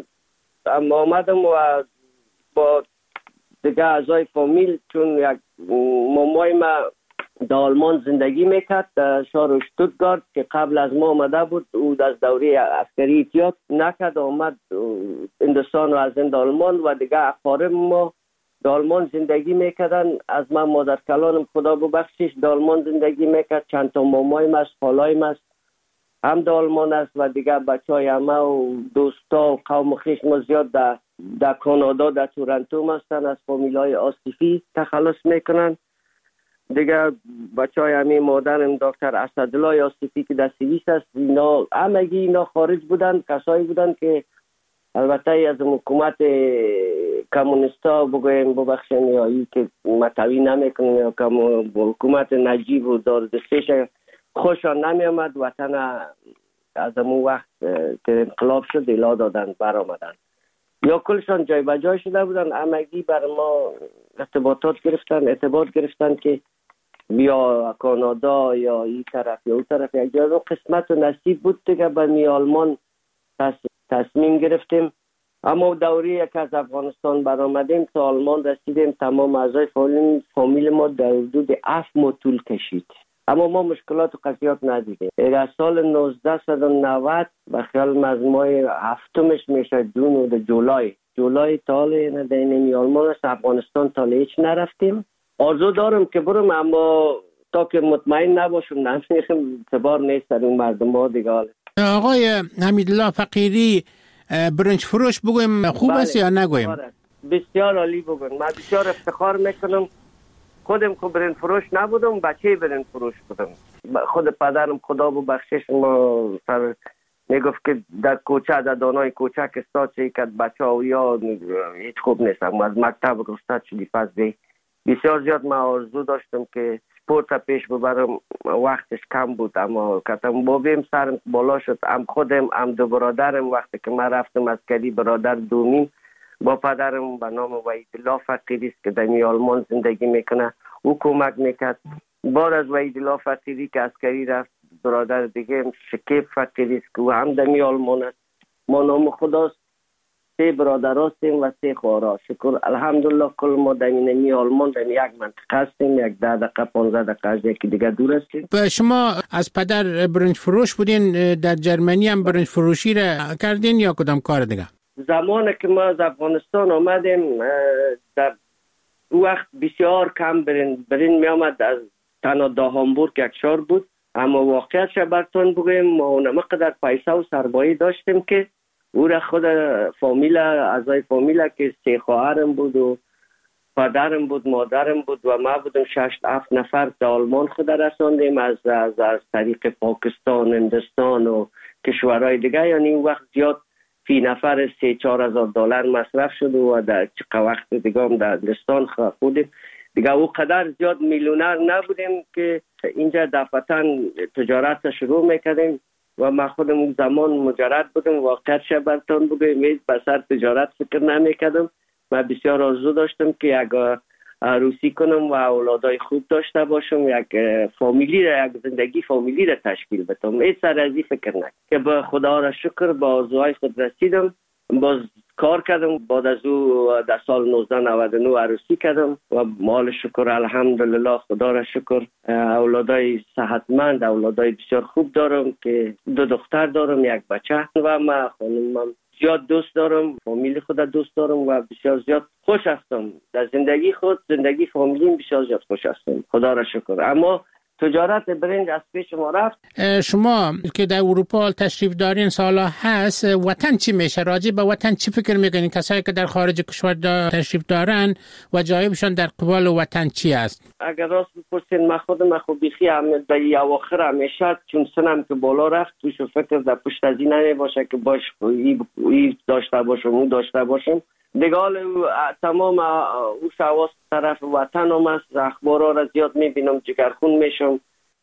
آمدم و با دیگه اعضای فامیل چون یک مامای ما در آلمان زندگی میکرد در شهر شتوتگارت که قبل از ما آمده بود او از دوره عسکری احتیاط نکرد آمد هندوستان و از این آلمان و دیگه اقارب ما در آلمان زندگی میکردن. از من مادر کلانم خدا ببخشش در آلمان زندگی میکرد. چند تا مامای ما خالای ما هم در آلمان است و دیگه بچه های همه و دوستا و قوم خویش ما زیاد در, در کانادا در تورنتو هستن از فامیل های آصفی تخلص میکنن. دیگه بچه های همه مادرم دکتر اسدالله آصفی که در سوئیس است اینا همگی اینا خارج بودن کسایی بودن که البته از حکومت کمونیستا بگویم ببخشن یا ای که متوی نمیکنن یا حکومت نجیب و داردستش خوشان نمی آمد وطن از امون وقت که انقلاب شد الا دادن بر آمدن یا کلشان جای بجای شده بودن. همگی بر ما ارتباطات گرفتن ارتباط گرفتن که بیا کانادا یا این طرف یا اون طرف یک جای رو قسمت و نصیب بود دیگه به می آلمان تصمیم گرفتیم. اما دوره یک از افغانستان برآمدیم تا آلمان رسیدیم تمام اعضای فامیل ما در حدود هفت ماه طول کشید اما ما مشکلات و قضیات ندیدیم. در سال نوزده و نود به خیال مجموعه هفتمش میشه جون و جولای جولای تاله ندینیم آلمان است افغانستان تاله هیچ نرفتیم. آرزو دارم که برم اما تا که مطمئن نباشم نمیخیم اعتبار نیست در اون مردم ها دیگه. آقای حمیدالله فقیری برنج فروش بگویم خوب بله. است یا نگویم؟ بسیار عالی بگویم. من بسیار افتخار میکنم خودم که برنج فروش نبودم بچه برنج فروش بودم. خود پدرم خدا ببخشش ما سر میگفت که در کوچه در دانای کوچه که استاد چه که بچه ها یا هیچ خوب نیستم از مکتب گفتاد شدی پس بی بسیار زیاد من آرزو داشتم که سپورت پیش ببرم وقتش کم بود اما کتم بابیم سرم بالا شد هم خودم هم دو برادرم وقتی که من رفتم عسکری برادر دومیم با پدرم به نام وحیدالله فقیری است که در آلمان زندگی میکنه او کمک میکرد. بعد از وحیدالله فقیری که عسکری رفت برادر دیگه شکیب فقیری است که او هم در آلمان است ما نام خداست سه برادر هستیم و سه خواهر. شکر الحمدلله کل ما در اینمی آلمان در یک منطقه هستیم، یک ده دقیقه پانزده دقیقه از یکی دیگه دور هستیم. شما از پدر برنج فروش بودین، در جرمنی هم برنج فروشی را کردین یا کدام کار دیگه؟ زمانی که ما از افغانستان آمدیم در وقت بسیار کم برین برین می آمد، از تنها دا هامبورگ یک شهر بود، اما واقعیتش براتون بگویم ما اونم قدر پیسه و سرمایه داشتیم که او را خود فامیل اعضای فامیل که سه خواهرم بود و پدرم بود مادرم بود و ما بودم شش هفت نفر در آلمان خود رساندیم از از از طریق پاکستان، هندوستان و کشورهای دیگه. یعنی این وقت زیاد فی نفر سه چهار هزار دلار مصرف شد و در چه وقت دیگه هم در هندوستان خودیم دیگه او قدر زیاد میلیونر نبودیم که اینجا دفعتاً تجارت شروع میکردیم و ما خودم اون زمان مجرد بودم. واقعیت شبرتان بگویم بسر تجارت فکر نمیکردم. من بسیار آرزو داشتم که یک عروسی کنم و اولادای خوب داشته باشم، یک فامیلی را، یک زندگی فامیلی را تشکیل بدم. این سر ازی فکر نکنم که به خدا را شکر به آرزوهای خود رسیدم. باز کار کردم، بعد از او در سال نوزده نود و نه عروسی کردم و مال شکر الحمدلله خدا را شکر اولادای صحتمند، اولادای بسیار خوب دارم که دو دختر دارم یک بچه و ما خانمم زیاد دوست دارم، فامیلی خود دوست دارم و بسیار زیاد خوش هستم در زندگی خود، زندگی فامیلیم بسیار زیاد خوش هستم خدا را شکر. اما تجارت برنج از پیش ما رفت. شما که در اروپا تشریف دارین سالا هست، وطن چی میشه؟ راجع به وطن چی فکر میکنین؟ کسایی که در خارج کشور تشریف دارن و جایبشان در قبال وطن چی است؟ اگر راست بپرسین من خودم خب بیخی هم در اواخر همیشه چون سنم که بالا رفت توش فکر در پشت از این نمی باشه که باش ای داشته باشم او داشته باشم دیگه. تمام او شواست طرف وطن هم است، اخبارها را زیاد میبینم، جگرخون میشم.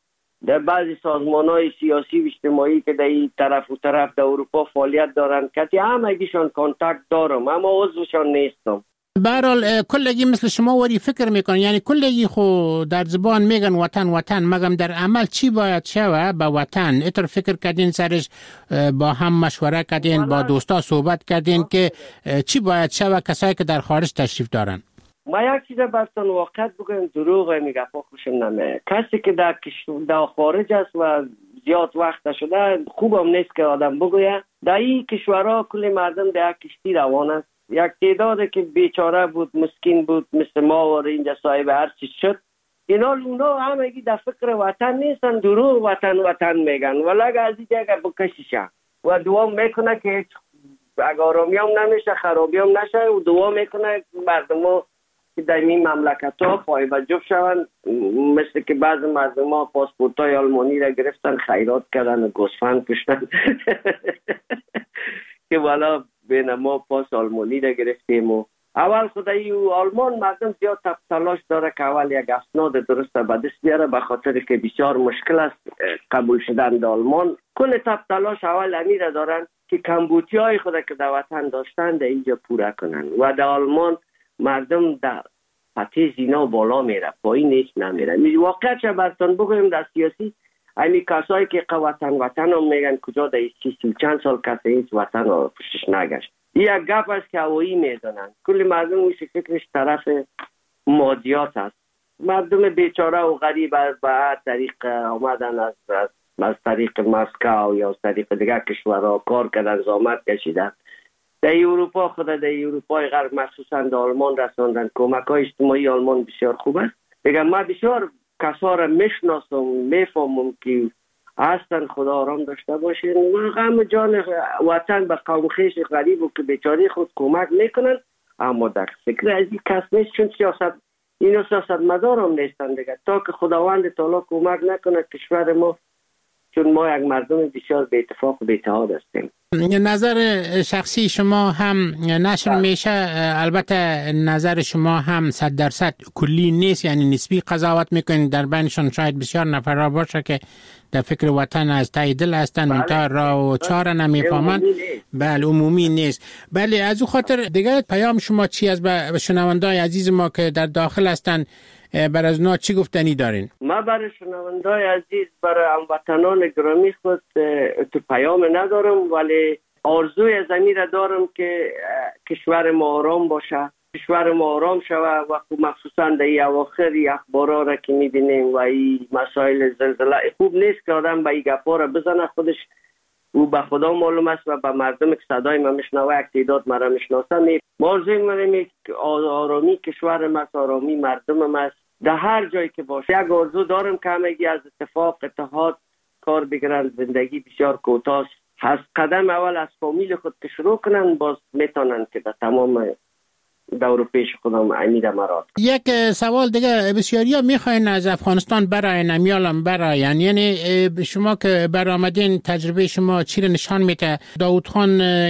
در بعضی سازمان های سیاسی و اجتماعی که در این طرف و طرف در اروپا فعالیت دارن کتی همگیشان کانتکت دارم اما عضوشان نیستم. برحال کلگی مثل شما وری فکر میکنن، یعنی کلگی خو در زبان میگن وطن وطن، مگم در عمل چی باید شوه به وطن؟ اتر فکر کردین سرش، با هم مشوره کردین، با دوستا صحبت کردین که چی باید شوه کسایی که در خارج تشریف دارن؟ ما یک چیز براتون واقعیت بگم، دروغ میگه پا خوشم نمیه. کسی که در در خارج است و زیاد وقت شده خوبم نیست که آدم بگویه. در این کشورها کلی مردم در کشتی روان است. یک تعداد که بیچاره بود، مسکین بود، مثل ما و اینجا صاحب هر چیز شد. اینا اونا همگی در فکر وطن نیستن، دروغ وطن وطن میگن ولی اگر از اینجا اگر بکشیشن و دعا میکنه که هیچ اگر آرامی هم نمیشه خرابی هم نشه و دعا میکنه مردم ها که در این مملکت ها پایبه جفت شون، مثل که بعض مردم ها پاسپورت های آلمانی را گرفتن خیرات کردن و گوسفند کشتن که والا بین ما پاس آلمانی را گرفتیم. و اول خدایی و آلمان مردم زیاد تلاش داره که اول یک اسناد درست به دست بیاره، به خاطر که بسیار مشکل است قبول شدن در آلمان. کل تلاش اول امیر دارن که کمبودی های خود که در وطن داشتن در اینجا پوره کنن و در آلمان مردم در پته زینا بالا میره، پایین نیست نمیره. واقعیتش براتون بگویم در سیاسی همین کسایی که وطن وطن هم میگن کجا در سی سی چند سال کسی هیچ وطن رو پشتش نگشت. یک گپ است که هوایی میزنن، کل مردم اوش فکرش طرف مادیات است. مردم بیچاره و غریب از به هر طریق آمدن از, از از طریق مسکو یا از طریق دیگر کشورها کار کردن، زحمت کشیدن. در اروپا خود در اروپای غرب مخصوصا در آلمان رساندن. کمک های اجتماعی آلمان بسیار خوب است. بگم ما بسیار کسا را میشناسم، میفهمم که هستن، خدا آرام داشته باشین و غم جان وطن به قوم خویش غریب و که بیچاره خود کمک میکنن، اما در فکر از این کس نیست، چون سیاست اینو سیاست مدار هم نیستن دیگه. تا که خداوند تعالی کمک نکنه کشور ما، چون ما یک مردم بسیار به اتفاق و به اتحاد هستیم. نظر شخصی شما هم نشر میشه، البته نظر شما هم صد درصد کلی نیست، یعنی نسبی قضاوت میکنید. در بینشان شاید بسیار نفرها باشه که در فکر وطن از ته دل هستن، منتها راه و چاره نمیفهمند. بله عمومی نیست. بله از او خاطر دیگه پیام شما چی از به شنوندای عزیز ما که در داخل هستن بر از اونا چی گفتنی دارین؟ ما برای شنوندای عزیز، برای هموطنان گرامی خود تو پیام ندارم، ولی آرزوی زمین را دارم که کشور ما آرام باشه، کشور ما آرام شود و مخصوصا در این اواخر اخبارا را که میبینیم و این مسائل زلزله خوب نیست که آدم به این گپا را بزنه. خودش او به خدا معلوم است و به مردم که صدای ما میشنوه یک تعداد مرا میشناسن. ما آرزوی منیم آرامی کشور ما، آرامی مردم ما در هر جایی که باشه. یک آرزو دارم که همگی از اتفاق اتحاد کار بگیرن. زندگی بسیار کوتاه است، قدم اول از فامیل خود که شروع کنن باز میتونن که در تمام دور پیش خودم امید مراد. یک سوال دیگه، بسیاری ها میخواین از افغانستان براین، امیالم براین، یعنی شما که برآمدین تجربه شما چی رو نشان میده؟ داود خان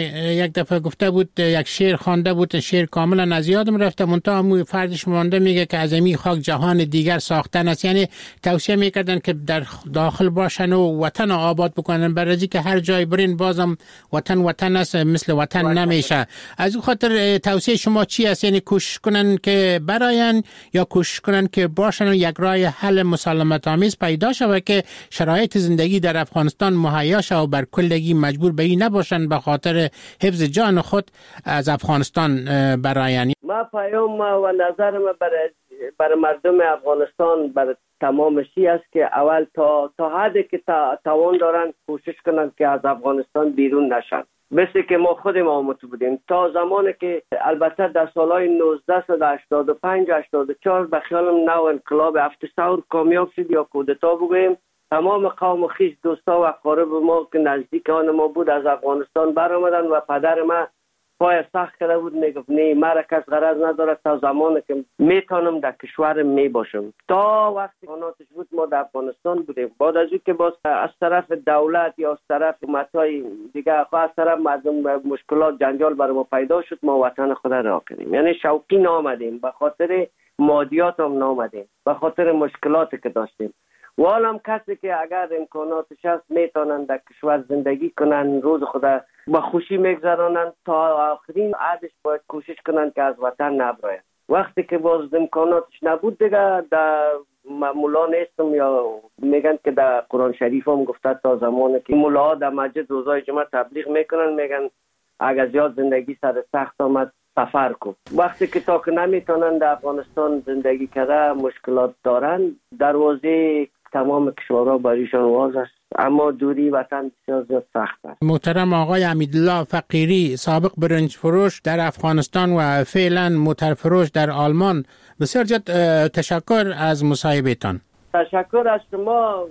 یک دفعه گفته بود، یک شعر خوانده بود، شعر کاملا از یادم رفته، منتها همون فردش مانده میگه که از این خاک جهان دیگر ساختن است. یعنی توصیه میکردن که در داخل باشن و وطن آباد بکنن، برای که هر جای برین بازم وطن وطن است، مثل وطن, وطن نمیشه. از اون خاطر توصیه شما چی است؟ یعنی کوشش کنن که براین یا کوشش کنن که باشن و یک راه حل مسالمت آمیز پیدا شود که شرایط زندگی در افغانستان مهیا شود و بر کلگی مجبور به این نباشن به خاطر حفظ جان خود از افغانستان براین؟ ما پیام و نظر ما برای برای مردم افغانستان برای تمام شی است که اول تا تا حدی که تا توان دارن کوشش کنن که از افغانستان بیرون نشن. مثل که ما خودم آمده بودیم تا زمانی که البته در سالهای نوزده هشتاد و پنج هشتاد و چهار به خیالم نو انقلاب هفت ثور کامیاب شد یا کودتا بگویم، تمام قوم و خویش دوستا و اقارب ما که نزدیک آن ما بود از افغانستان برآمدن و پدر ما پای سخت کرده بود، میگفت نه مرا کس غرض نداره تا زمانی که میتونم در کشور می باشم. تا وقتی قناتش بود ما در افغانستان بودیم. بعد از اینکه باز از طرف دولت یا از طرف حکومت‌های دیگه از طرف مردم مشکلات جنجال برای ما پیدا شد، ما وطن خود را کردیم. یعنی شوقی نامدیم، به خاطر مادیات هم نامدیم، به خاطر مشکلاتی که داشتیم. و حالا کسی که اگر امکاناتش هست میتونن در کشور زندگی کنن، روز خدا با خوشی میگذرانن، تا آخرین عادش باید کوشش کنن که از وطن نبراین. وقتی که باز امکاناتش نبود دیگه در مولا نیستم یا میگن که در قرآن شریف هم گفته تا زمانی که مولا در مسجد روزای جمعه تبلیغ میکنن، میگن اگر زیاد زندگی سر سخت آمد سفر کن. وقتی که تا که نمیتونن در افغانستان زندگی کرده مشکلات دارن، دروازه تمام کشورها بریشان واز است، اما دوری وطن بسیار زیاد سخت است. محترم آقای امیدالله فقیری، سابق برنج فروش در افغانستان و فعلا موتر فروش در آلمان، بسیار زیاد تشکر از مصاحبهتان. تشکر از شما.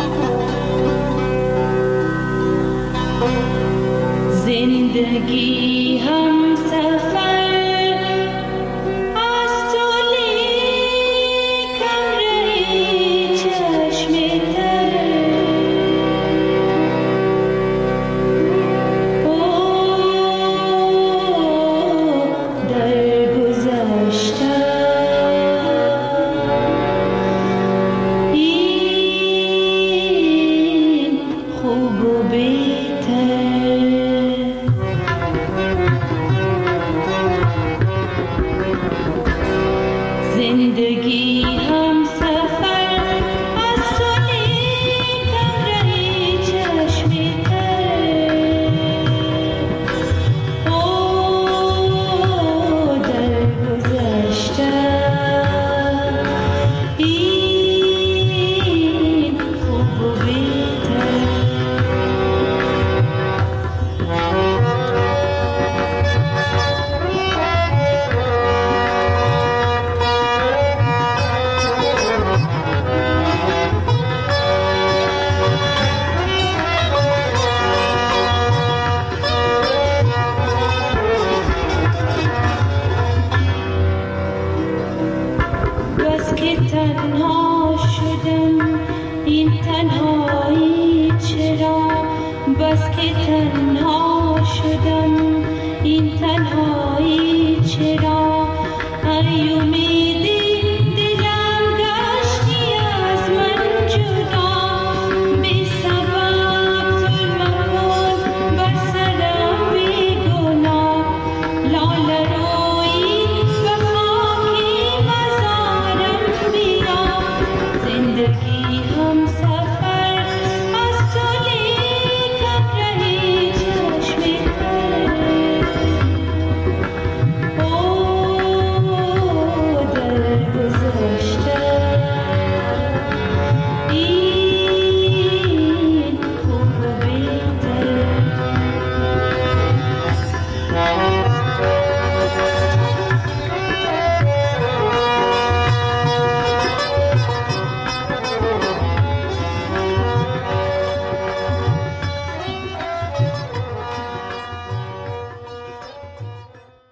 زندگی